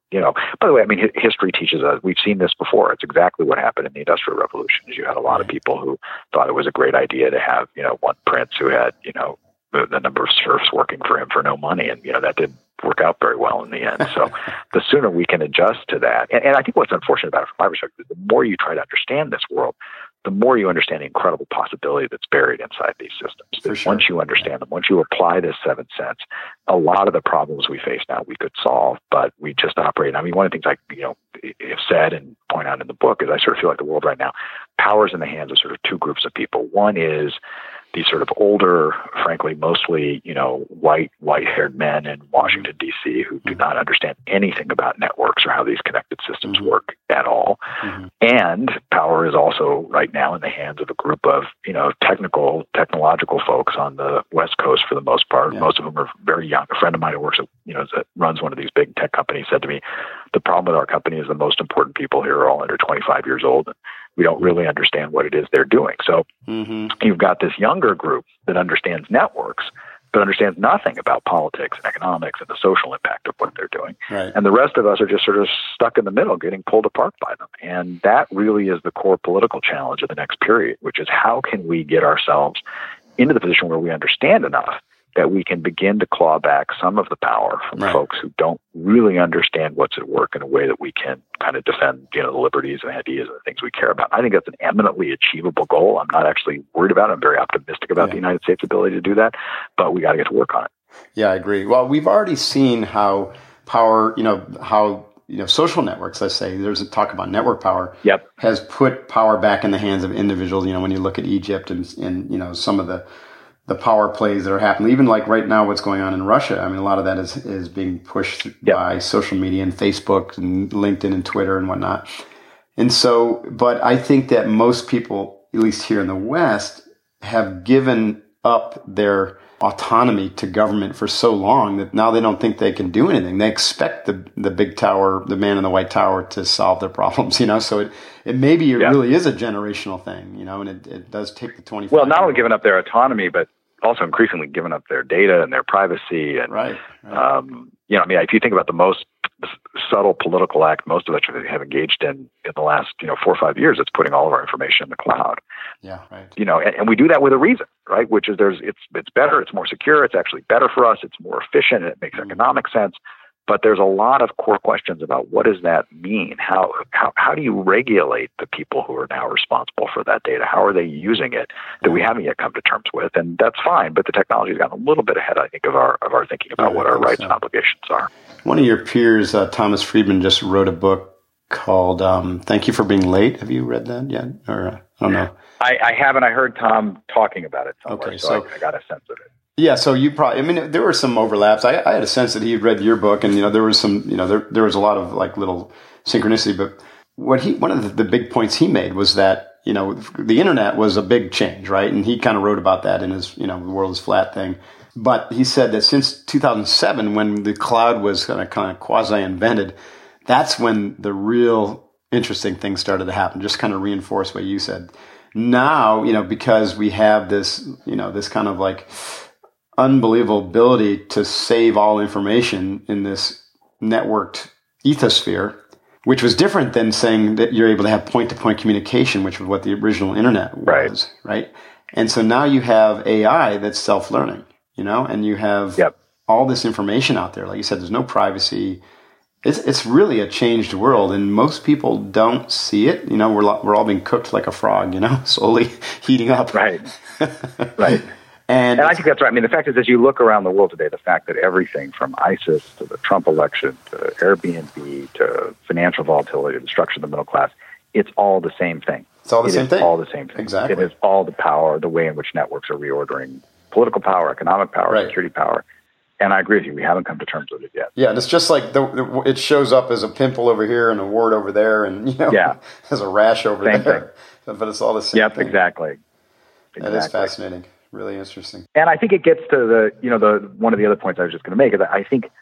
you know, by the way, I mean, history teaches us, we've seen this before. It's exactly what happened in the Industrial Revolution. Is you had a lot of people who thought it was a great idea to have, you know, one prince who had, you know, the, the number of serfs working for him for no money. And, you know, that didn't work out very well in the end. So the sooner we can adjust to that. And, and I think what's unfortunate about it from my perspective, the more you try to understand this world, the more you understand the incredible possibility that's buried inside these systems. Sure. Once you understand them, once you apply this seventh sense, a lot of the problems we face now we could solve, but we just operate. I mean, one of the things I, you know, have said and point out in the book is I sort of feel like the world right now, power's in the hands of sort of two groups of people. One is these sort of older, frankly, mostly, you know, white, white-haired men in Washington, D C who do not understand anything about networks or how these connected systems mm-hmm. work at all. Mm-hmm. And power is also right now in the hands of a group of, you know, technical, technological folks on the West Coast for the most part, yeah. most of whom are very young. A friend of mine who works at, you know, that runs one of these big tech companies said to me, the problem with our company is the most important people here are all under twenty-five years old. And we don't really understand what it is they're doing. So mm-hmm. you've got this younger group that understands networks, but understands nothing about politics and economics and the social impact of what they're doing. Right. And the rest of us are just sort of stuck in the middle, getting pulled apart by them. And that really is the core political challenge of the next period, which is how can we get ourselves into the position where we understand enough that we can begin to claw back some of the power from right. folks who don't really understand what's at work in a way that we can kind of defend, you know, the liberties and ideas and the things we care about. I think that's an eminently achievable goal. I'm not actually worried about it. I'm very optimistic about yeah. the United States' ability to do that, but we got to get to work on it. Yeah, I agree. Well, we've already seen how power, you know, how, you know, social networks, let's say, there's a talk about network power, yep. has put power back in the hands of individuals. You know, when you look at Egypt and, and you know, some of the the power plays that are happening, even like right now, what's going on in Russia. I mean, a lot of that is, is being pushed yep. by social media and Facebook and LinkedIn and Twitter and whatnot. And so, but I think that most people, at least here in the West, have given up their autonomy to government for so long that now they don't think they can do anything. They expect the the big tower, the man in the white tower, to solve their problems, you know? So it, it maybe it yeah. really is a generational thing, you know, and it, it does take the twenty-five. Well, not only giving up their autonomy, but also increasingly giving up their data and their privacy. And, right, right. Um, you know, I mean, if you think about the most subtle political act most of us have engaged in in the last, you know, four or five years, it's putting all of our information in the cloud. Yeah, right. You know, and, and we do that with a reason, right? Which is there's, it's, it's better, it's more secure, it's actually better for us, it's more efficient, and it makes mm-hmm. economic sense. But there's a lot of core questions about what does that mean? How, how how do you regulate the people who are now responsible for that data? How are they using it that we haven't yet come to terms with? And that's fine, but the technology has gotten a little bit ahead, I think, of our of our thinking about yeah, what our rights so. and obligations are. One of your peers, uh, Thomas Friedman, just wrote a book called um, "Thank You for Being Late." Have you read that yet? Or uh, I don't know. I, I haven't. I heard Tom talking about it somewhere, okay, so, so I, I got a sense of it. Yeah, so you probably, I mean, there were some overlaps. I, I had a sense that he had read your book, and, you know, there was some, you know, there there was a lot of, like, little synchronicity. But what he, one of the, the big points he made was that, you know, the internet was a big change, right? And he kind of wrote about that in his, you know, the world is flat thing. But he said that since two thousand seven, when the cloud was kind of, kind of quasi-invented, that's when the real interesting things started to happen, just kind of reinforce what you said. Now, you know, because we have this, you know, this kind of like unbelievable ability to save all information in this networked ethosphere, which was different than saying that you're able to have point-to-point communication, which was what the original internet was, right? right? And so now you have A I that's self-learning, you know, and you have yep. all this information out there. Like you said, there's no privacy. It's it's really a changed world, and most people don't see it. You know, we're we're all being cooked like a frog, you know, slowly heating up. Right, right. And, and I think that's right. I mean, the fact is, as you look around the world today, the fact that everything from ISIS to the Trump election to Airbnb to financial volatility to the destruction of the middle class, it's all the same thing. It's all the it same is thing. all the same thing. Exactly. It is all the power, the way in which networks are reordering political power, economic power, right. security power. And I agree with you. We haven't come to terms with it yet. Yeah, and it's just like the, the, it shows up as a pimple over here and a wart over there, and you know, yeah. as a rash over same there. Thing. But it's all the same yep, thing. Exactly. That exactly. is fascinating. Really interesting. And I think it gets to the, you know, the one of the other points I was just going to make is that I think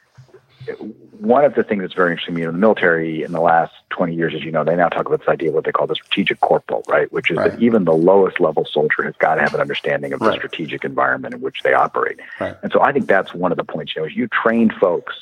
one of the things that's very interesting to me in the military in the last twenty years, as you know, they now talk about this idea of what they call the strategic corporal, right? Which is right. that even the lowest level soldier has got to have an understanding of right. the strategic environment in which they operate. Right. And so I think that's one of the points, you know, as you train folks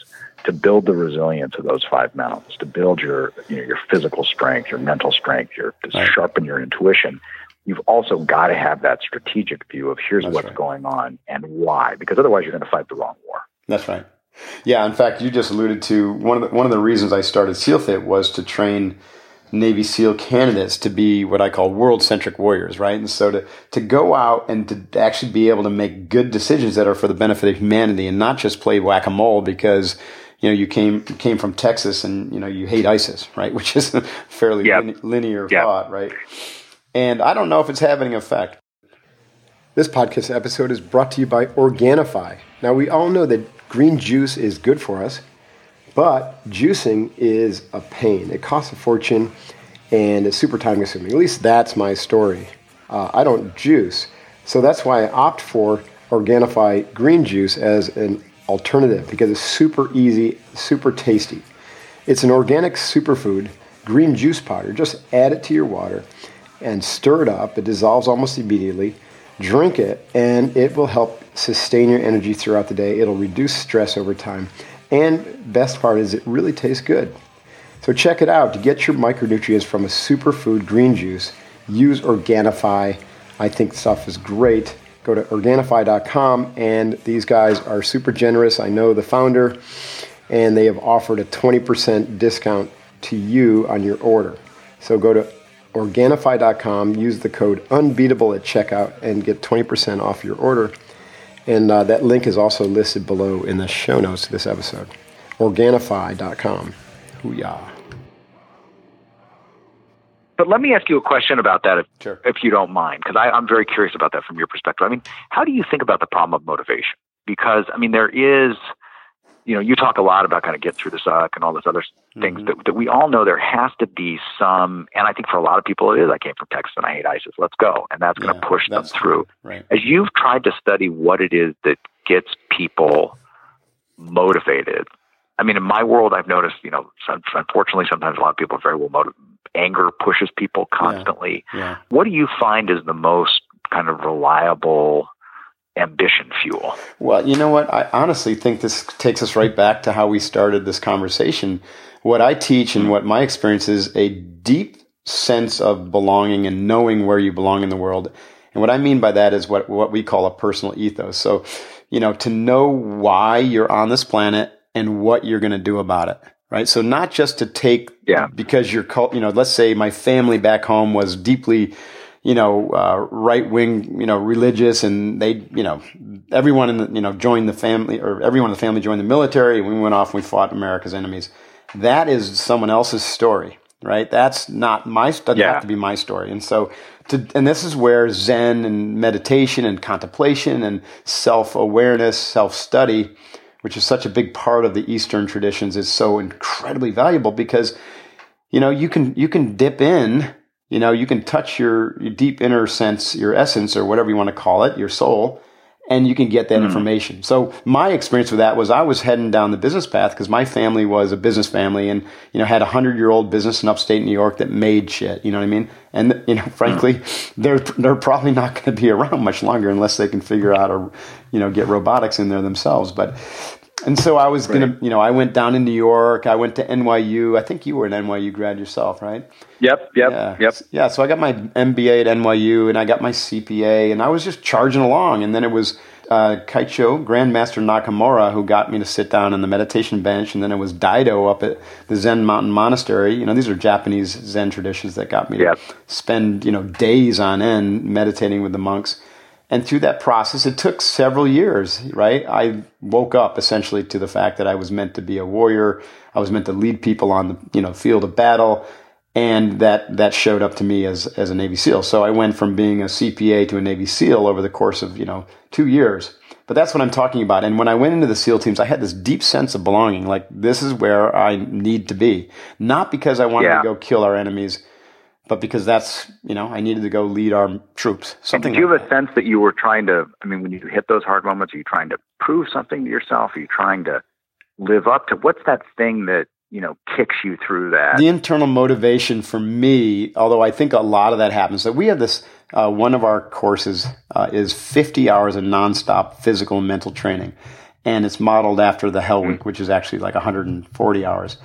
to build the resilience of those five mountains, to build your, you know, your physical strength, your mental strength, your to right. sharpen your intuition, you've also got to have that strategic view of here's That's what's right. going on and why, because otherwise you're going to fight the wrong war. That's right. Yeah. In fact, you just alluded to one of the, one of the reasons I started SEALFIT was to train Navy SEAL candidates to be what I call world-centric warriors, right? And so to, to go out and to actually be able to make good decisions that are for the benefit of humanity and not just play whack-a-mole because, you know, you came came from Texas and, you know, you hate ISIS, right? Which is a fairly yep. lin- linear yep. thought, right? And I don't know if it's having an effect. This podcast episode is brought to you by Organifi. Now, we all know that green juice is good for us, but juicing is a pain. It costs a fortune, and it's super time consuming. At least that's my story. Uh, I don't juice, so that's why I opt for Organifi green juice as an alternative, because it's super easy, super tasty. It's an organic superfood green juice powder. Just add it to your water and stir it up. It dissolves almost immediately. Drink it, and it will help sustain your energy throughout the day. It'll reduce stress over time. And best part is it really tastes good. So check it out. To get your micronutrients from a superfood green juice, use Organifi. I think the stuff is great. Go to Organifi dot com, and these guys are super generous. I know the founder, and they have offered a twenty percent discount to you on your order. So go to Organifi dot com, use the code UNBEATABLE at checkout, and get twenty percent off your order. And uh, that link is also listed below in the show notes of this episode. Organifi dot com. Hoo-yah. But let me ask you a question about that, if, sure. if you don't mind, because I'm very curious about that from your perspective. I mean, how do you think about the problem of motivation? Because, I mean, there is, you know, you talk a lot about kind of get through the suck and all those other things mm-hmm. that, that we all know there has to be some, and I think for a lot of people it is, I came from Texas and I hate ISIS, let's go. And that's going to yeah, push them through. Right. As you've tried to study what it is that gets people motivated, I mean, in my world, I've noticed, you know, unfortunately, sometimes a lot of people are very well motivated. Anger pushes people constantly. Yeah, yeah. What do you find is the most kind of reliable ambition fuel? Well, you know what? I honestly think this takes us right back to how we started this conversation. What I teach and what my experience is a deep sense of belonging and knowing where you belong in the world. And what I mean by that is what, what we call a personal ethos. So, you know, to know why you're on this planet and what you're going to do about it. Right. So not just to take, yeah. because you're, you know, let's say my family back home was deeply, you know, uh, right wing, you know, religious, and they, you know, everyone in the, you know, joined the family, or everyone in the family joined the military, and we went off and we fought America's enemies. That is someone else's story, right? That's not my, doesn't yeah. have to be my story. And so to, and this is where Zen and meditation and contemplation and self-awareness, self-study, which is such a big part of the Eastern traditions, is so incredibly valuable, because, you know, you can, you can dip in, you know, you can touch your, your deep inner sense, your essence, or whatever you want to call it, your soul, and you can get that mm. information. So my experience with that was I was heading down the business path because my family was a business family, and, you know, had a hundred year old business in upstate New York that made shit, you know what I mean? And, you know, frankly, mm. they're, they're probably not going to be around much longer unless they can figure out or, you know, get robotics in there themselves. But, and so I was right. going to, you know, I went down in New York, I went to N Y U. I think you were an N Y U grad yourself, right? Yep, yep, yeah. yep. Yeah, so I got my M B A at N Y U, and I got my C P A, and I was just charging along. And then it was uh, Kaicho, Grandmaster Nakamura, who got me to sit down on the meditation bench. And then it was Daido up at the Zen Mountain Monastery. You know, these are Japanese Zen traditions that got me yep. to spend, you know, days on end meditating with the monks. And through that process, it took several years, right? I woke up essentially to the fact that I was meant to be a warrior. I was meant to lead people on the, you know, field of battle. And that, that showed up to me as, as a Navy SEAL. So I went from being a C P A to a Navy SEAL over the course of, you know, two years. But that's what I'm talking about. And when I went into the SEAL teams, I had this deep sense of belonging. Like, this is where I need to be. Not because I wanted yeah. to go kill our enemies, but because that's, you know, I needed to go lead our troops. Something. Did you like have that. a sense that you were trying to, I mean, when you hit those hard moments, are you trying to prove something to yourself? Are you trying to live up to, what's that thing that, you know, kicks you through that? The internal motivation for me, although I think a lot of that happens. So we have this, uh, one of our courses uh, is fifty hours of nonstop physical and mental training. and it's modeled after the Hell Week, which is actually like one hundred forty hours.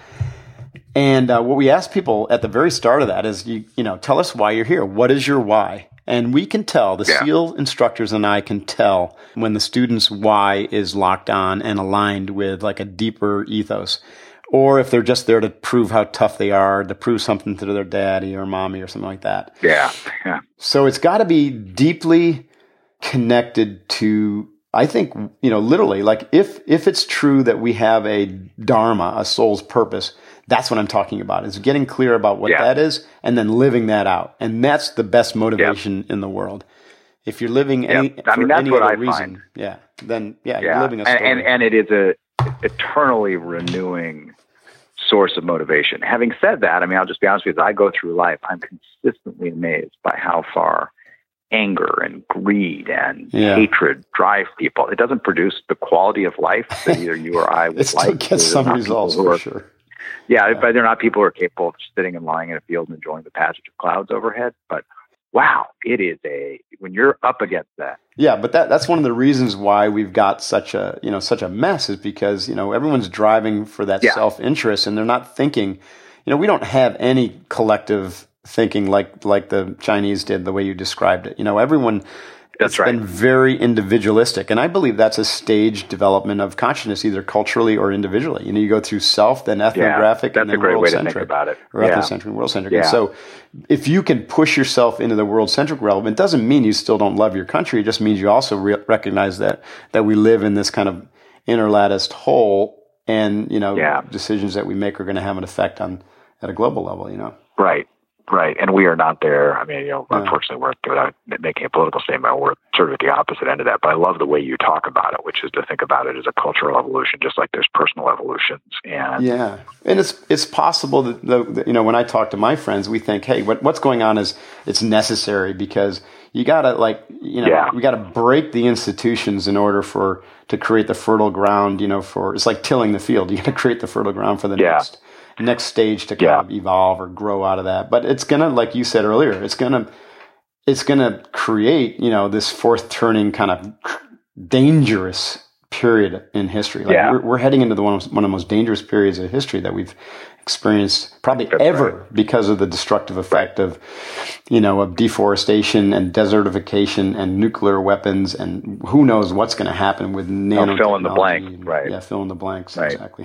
And uh, what we ask people at the very start of that is, you, you know, tell us why you're here. What is your why? And we can tell, the yeah. SEAL instructors and I can tell when the student's why is locked on and aligned with like a deeper ethos. Or if they're just there to prove how tough they are, to prove something to their daddy or mommy or something like that. Yeah. yeah. So it's got to be deeply connected to, I think, you know, literally, like if if it's true that we have a dharma, a soul's purpose, that's what I'm talking about, is getting clear about what yeah. that is and then living that out. And that's the best motivation yep. in the world. If you're living any, yep. I mean, for that's any what other I reason, find. yeah, then, yeah, yeah. you're living a story. And, and, and it is a eternally renewing source of motivation. Having said that, I mean, I'll just be honest with you, as I go through life, I'm consistently amazed by how far anger and greed and yeah. hatred drive people. It doesn't produce the quality of life that either you or I would it still like. gets some results for are, sure. Yeah, yeah, but they're not people who are capable of sitting and lying in a field and enjoying the passage of clouds overhead. But wow, it is a, when you're up against that. Yeah, but that that's one of the reasons why we've got such a, you know, such a mess, is because, you know, everyone's driving for that yeah. self-interest and they're not thinking, you know, we don't have any collective thinking like like the Chinese did, the way you described it. You know, everyone That's it's right. been very individualistic. And I believe that's a staged development of consciousness, either culturally or individually. You know, you go through self, then ethnographic, yeah, and then world-centric. That's a great way to think about it. Or yeah. ethnocentric and world-centric. Yeah. And so if you can push yourself into the world-centric realm, it doesn't mean you still don't love your country. It just means you also re- recognize that that we live in this kind of interlatticed whole, and, you know, yeah. decisions that we make are going to have an effect on at a global level, you know. Right. Right. And we are not there. I mean, you know, yeah. unfortunately, we're, without making a political statement, we're sort of at the opposite end of that. But I love the way you talk about it, which is to think about it as a cultural evolution, just like there's personal evolutions. And yeah. And it's it's possible that, the, the, you know, when I talk to my friends, we think, hey, what, what's going on is it's necessary, because you got to, like, you know, yeah. we got to break the institutions in order for, to create the fertile ground, you know, for, it's like tilling the field. You got to create the fertile ground for the yeah. next next stage to kind yeah. of evolve or grow out of that. But it's going to, like you said earlier, it's going to, it's going to create, you know, this fourth turning kind of dangerous period in history. Like yeah. we're, we're heading into the one of, one of the most dangerous periods of history that we've experienced probably That's ever, right. because of the destructive effect of, you know, of deforestation and desertification and nuclear weapons, and who knows what's going to happen with nanotechnology. Oh, fill in the blank. And, right. Yeah, fill in the blanks. Right. Exactly.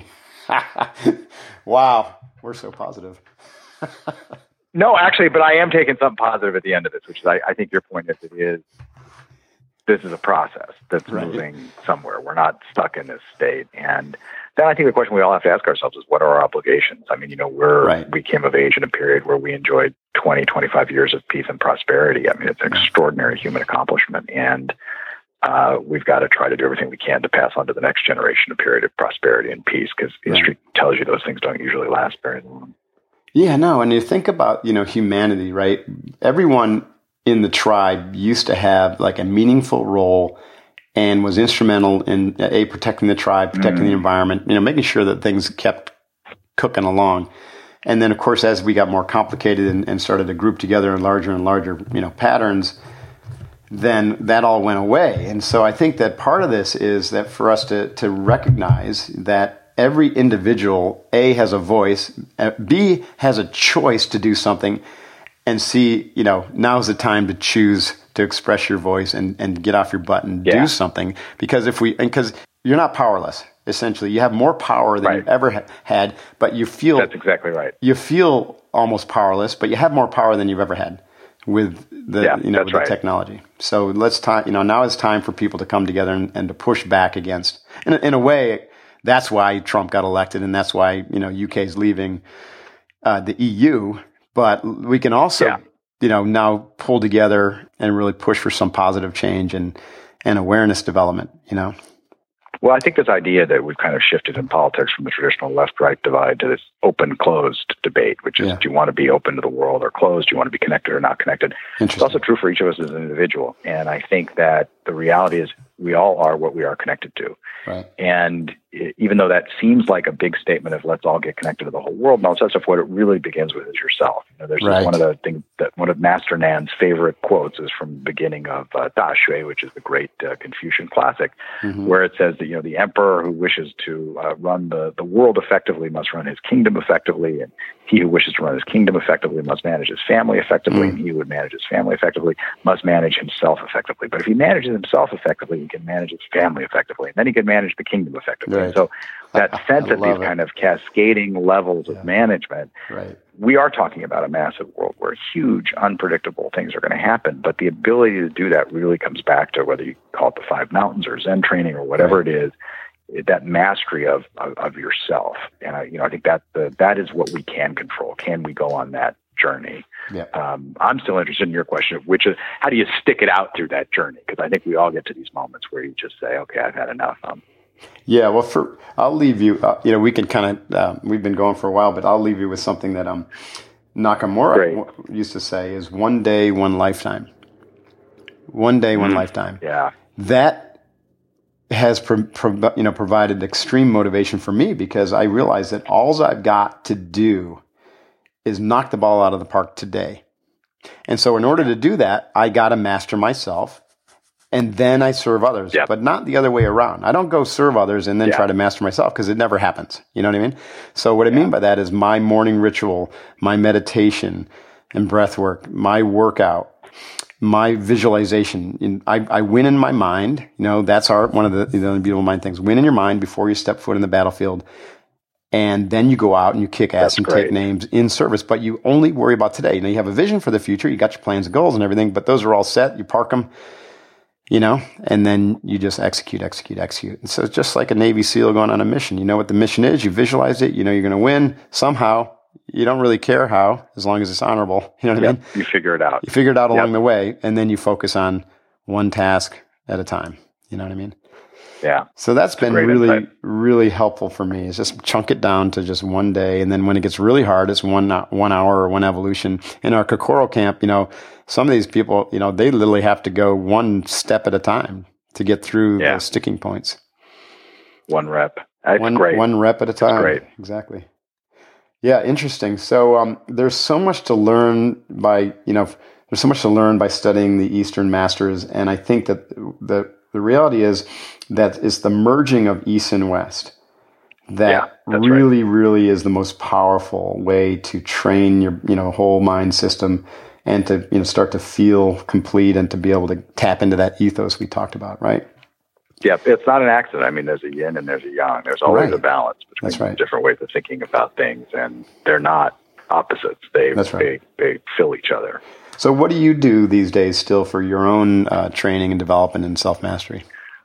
Wow, we're so positive. No, actually, but I am taking something positive at the end of this, which is I, I think your point is it is, this is a process that's right. moving somewhere. We're not stuck in this state. And then I think the question we all have to ask ourselves is, what are our obligations? I mean, you know, we're, right. we came of age in a period where we enjoyed twenty, twenty-five years of peace and prosperity. I mean, it's an extraordinary human accomplishment. And Uh, we've got to try to do everything we can to pass on to the next generation a period of prosperity and peace, because history right. tells you those things don't usually last very long. Yeah, no. And you think about, you know, humanity, right? Everyone in the tribe used to have like a meaningful role and was instrumental in a protecting the tribe, protecting mm. the environment, you know, making sure that things kept cooking along. And then, of course, as we got more complicated and, and started to group together in larger and larger, you know, patterns, then that all went away. And so I think that part of this is that for us to, to recognize that every individual, A, has a voice, B, has a choice to do something, and C, you know, now's the time to choose to express your voice and, and get off your butt and yeah. do something. Because if we, because you're not powerless, essentially. You have more power than right. you've ever ha- had, but you feel... That's exactly right. You feel almost powerless, but you have more power than you've ever had with the yeah, you know with the right. technology. So let's time you know now is time for people to come together and, and to push back against. In a, in a way, that's why Trump got elected, and that's why you know U K's leaving uh, the E U. But we can also yeah. you know now pull together and really push for some positive change and and awareness development. You know. Well, I think this idea that we've kind of shifted in politics from the traditional left-right divide to this open-closed debate, which is, yeah. do you want to be open to the world or closed? Do you want to be connected or not connected? It's also true for each of us as an individual. And I think that the reality is we all are what we are connected to. Right. And even though that seems like a big statement of let's all get connected to the whole world and all that stuff, what it really begins with is yourself. You know, there's right. one of the things that one of Master Nan's favorite quotes is from the beginning of uh, Da Xue, which is the great uh, Confucian classic, mm-hmm. where it says that, you know, the emperor who wishes to uh, run the, the world effectively must run his kingdom effectively, and he who wishes to run his kingdom effectively must manage his family effectively, mm-hmm. and he who would manage his family effectively must manage himself effectively. But if he manages himself effectively, he can manage his family effectively, and then he can manage the kingdom effectively. Right. So that I, sense I of these it. kind of cascading levels yeah. of management, right. we are talking about a massive world where huge, unpredictable things are going to happen. But the ability to do that really comes back to whether you call it the five mountains or Zen training or whatever right. it is, that mastery of, of, of yourself. And I, you know, I think that the, that is what we can control. Can we go on that journey? Yeah. Um, I'm still interested in your question, which is how do you stick it out through that journey? Because I think we all get to these moments where you just say, okay, I've had enough. Um, yeah. Well, for, I'll leave you, uh, you know, we can kind of, uh, we've been going for a while, but I'll leave you with something that um, Nakamura Great. used to say is one day, one lifetime. One day, one mm-hmm. lifetime. Yeah. That has pro- pro- you know provided extreme motivation for me because I realize that all I've got to do is knock the ball out of the park today. And so in order to do that, I got to master myself and then I serve others, yep. but not the other way around. I don't go serve others and then yeah. try to master myself because it never happens. You know what I mean? So what I yeah. mean by that is my morning ritual, my meditation and breath work, my workout, my visualization. I, I win in my mind. You know, that's our, one of the, the beautiful mind things. Win in your mind before you step foot in the battlefield. And then you go out and you kick ass That's and great. Take names in service, but you only worry about today. You know, you have a vision for the future. You got your plans and goals and everything, but those are all set. You park them, you know, and then you just execute, execute, execute. And so it's just like a Navy SEAL going on a mission. You know what the mission is. You visualize it. You know, you're going to win somehow. You don't really care how, as long as it's honorable. You know what yep. I mean? You figure it out. You figure it out along yep. the way, and then you focus on one task at a time. You know what I mean? Yeah. So that's been Great really, insight. really helpful for me. Is just chunk it down to just one day. And then when it gets really hard, it's one, one hour or one evolution. In our Kokoro camp, you know, some of these people, you know, they literally have to go one step at a time to get through yeah. those sticking points. One rep. That's one, great. One rep at a time. That's great. Exactly. Yeah. Interesting. So, um, there's so much to learn by, you know, there's so much to learn by studying the Eastern masters. And I think that the, the reality is that it's the merging of East and West that yeah, really, right. really is the most powerful way to train your, you know, whole mind system and to, you know, start to feel complete and to be able to tap into that ethos we talked about, right? Yeah, it's not an accident. I mean, there's a yin and there's a yang. There's always right. a balance between That's right. different ways of thinking about things, and they're not opposites. They That's right. they, they fill each other. So what do you do these days still for your own uh, training and development and self-mastery?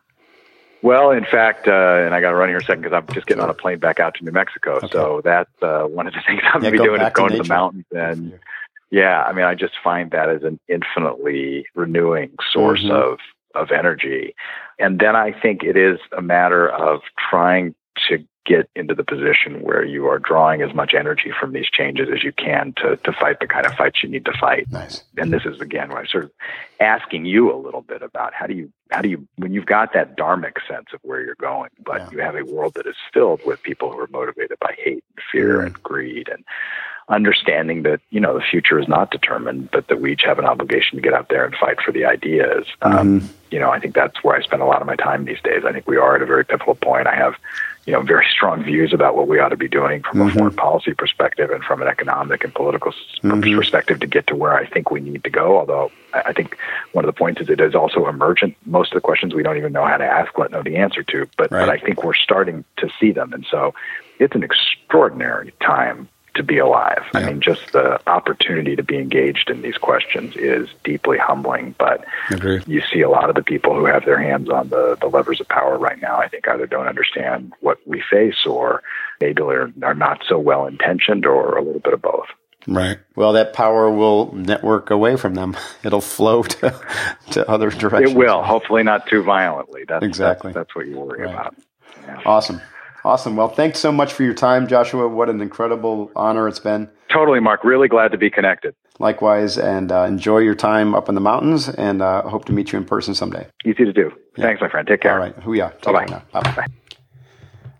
Well, in fact, uh, and I got to run here a second because I'm just getting on a plane back out to New Mexico. Okay. So that's uh, one of the things I'm yeah, going to be doing go is going to, to the mountains. And yeah, I mean, I just find that as an infinitely renewing source mm-hmm. of, of energy. And then I think it is a matter of trying to get into the position where you are drawing as much energy from these changes as you can to, to fight the kind of fights you need to fight. Nice. And this is, again, where I'm sort of asking you a little bit about how do you, how do you, when you've got that dharmic sense of where you're going, but yeah. you have a world that is filled with people who are motivated by hate and fear mm. and greed and understanding that, you know, the future is not determined, but that we each have an obligation to get out there and fight for the ideas. Mm-hmm. Um, you know, I think that's where I spend a lot of my time these days. I think we are at a very pivotal point. I have, you know, very strong views about what we ought to be doing from mm-hmm. a foreign policy perspective and from an economic and political mm-hmm. perspective to get to where I think we need to go. Although I think one of the points is it is also emergent. Most of the questions we don't even know how to ask, let know the answer to, but, right. but I think we're starting to see them. And so it's an extraordinary time to be alive. Yeah. I mean, just the opportunity to be engaged in these questions is deeply humbling, but you see a lot of the people who have their hands on the, the levers of power right now, I think either don't understand what we face or maybe are, are not so well intentioned or a little bit of both. Right. Well, that power will network away from them. It'll flow to, to other directions. It will, hopefully not too violently. That's exactly. That's, that's what you worry right. about. Yeah. Awesome. Awesome. Well, thanks so much for your time, Joshua. What an incredible honor it's been. Totally, Mark. Really glad to be connected. Likewise, and uh, enjoy your time up in the mountains, and uh, hope to meet you in person someday. Easy to do. Yeah. Thanks, my friend. Take care. All right. Hoo-yah. Bye-bye. Bye-bye.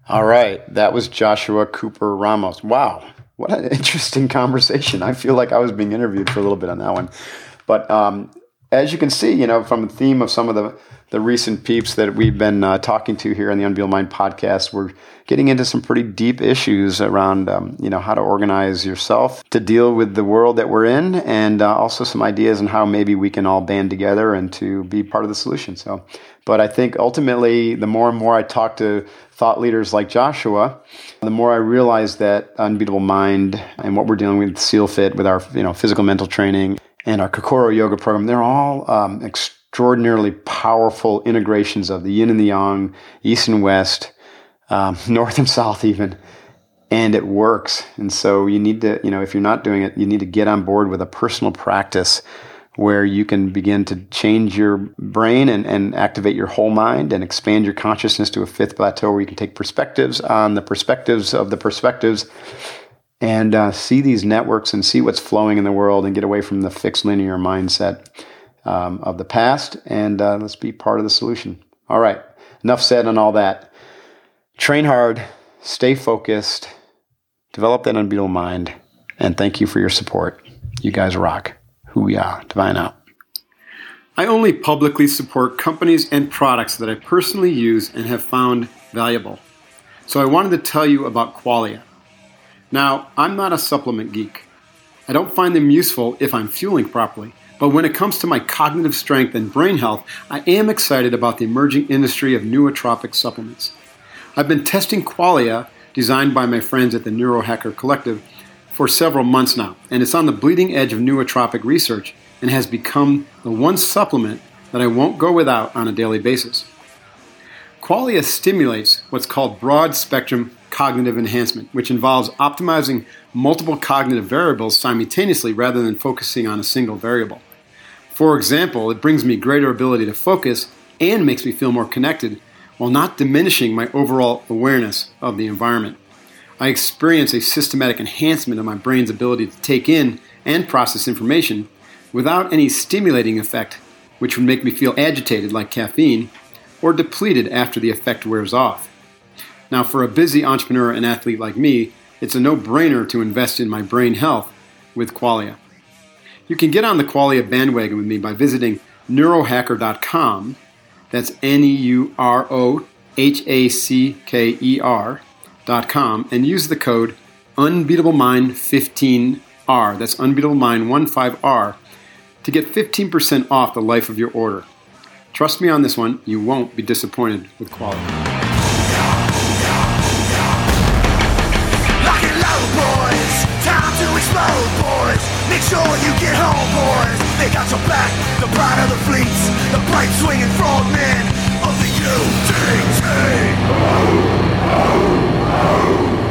All right. That was Joshua Cooper Ramos. Wow. What an interesting conversation. I feel like I was being interviewed for a little bit on that one. But um, as you can see, you know, from the theme of some of the, the recent peeps that we've been uh, talking to here on the Unbeatable Mind podcast, we're getting into some pretty deep issues around, um, you know, how to organize yourself to deal with the world that we're in, and uh, also some ideas on how maybe we can all band together and to be part of the solution. So, but I think ultimately, the more and more I talk to thought leaders like Joshua, the more I realize that Unbeatable Mind and what we're dealing with, SEALFIT, with our, you know, physical mental training and our Kokoro yoga program, they're all um, extraordinarily powerful integrations of the yin and the yang, east and west, um, north and south even, and it works. And so you need to, you know, if you're not doing it, you need to get on board with a personal practice where you can begin to change your brain and, and activate your whole mind and expand your consciousness to a fifth plateau where you can take perspectives on the perspectives of the perspectives and uh, see these networks and see what's flowing in the world and get away from the fixed linear mindset um, of the past. And uh, let's be part of the solution. All right. Enough said on all that. Train hard, stay focused, develop that unbeatable mind, and thank you for your support. You guys rock. Hoo-yah, Divine out. I only publicly support companies and products that I personally use and have found valuable. So I wanted to tell you about Qualia. Now, I'm not a supplement geek. I don't find them useful if I'm fueling properly. But when it comes to my cognitive strength and brain health, I am excited about the emerging industry of nootropic supplements. I've been testing Qualia, designed by my friends at the Neurohacker Collective, for several months now, and it's on the bleeding edge of nootropic research and has become the one supplement that I won't go without on a daily basis. Qualia stimulates what's called broad-spectrum cognitive enhancement, which involves optimizing multiple cognitive variables simultaneously rather than focusing on a single variable. For example, it brings me greater ability to focus and makes me feel more connected while not diminishing my overall awareness of the environment. I experience a systematic enhancement of my brain's ability to take in and process information without any stimulating effect, which would make me feel agitated like caffeine, or depleted after the effect wears off. Now, for a busy entrepreneur and athlete like me, it's a no-brainer to invest in my brain health with Qualia. You can get on the Qualia bandwagon with me by visiting neurohacker dot com. That's N E U R O H A C K E R dot com, and use the code Unbeatable Mind fifteen R. That's Unbeatable Mind fifteen R to get fifteen percent off the life of your order. Trust me on this one, you won't be disappointed with Qualia. Lock it low, boys. Time to explode, boys. Make sure you get home, boys. They got your back. The pride of the fleets, the bright swinging frogmen of the U T T.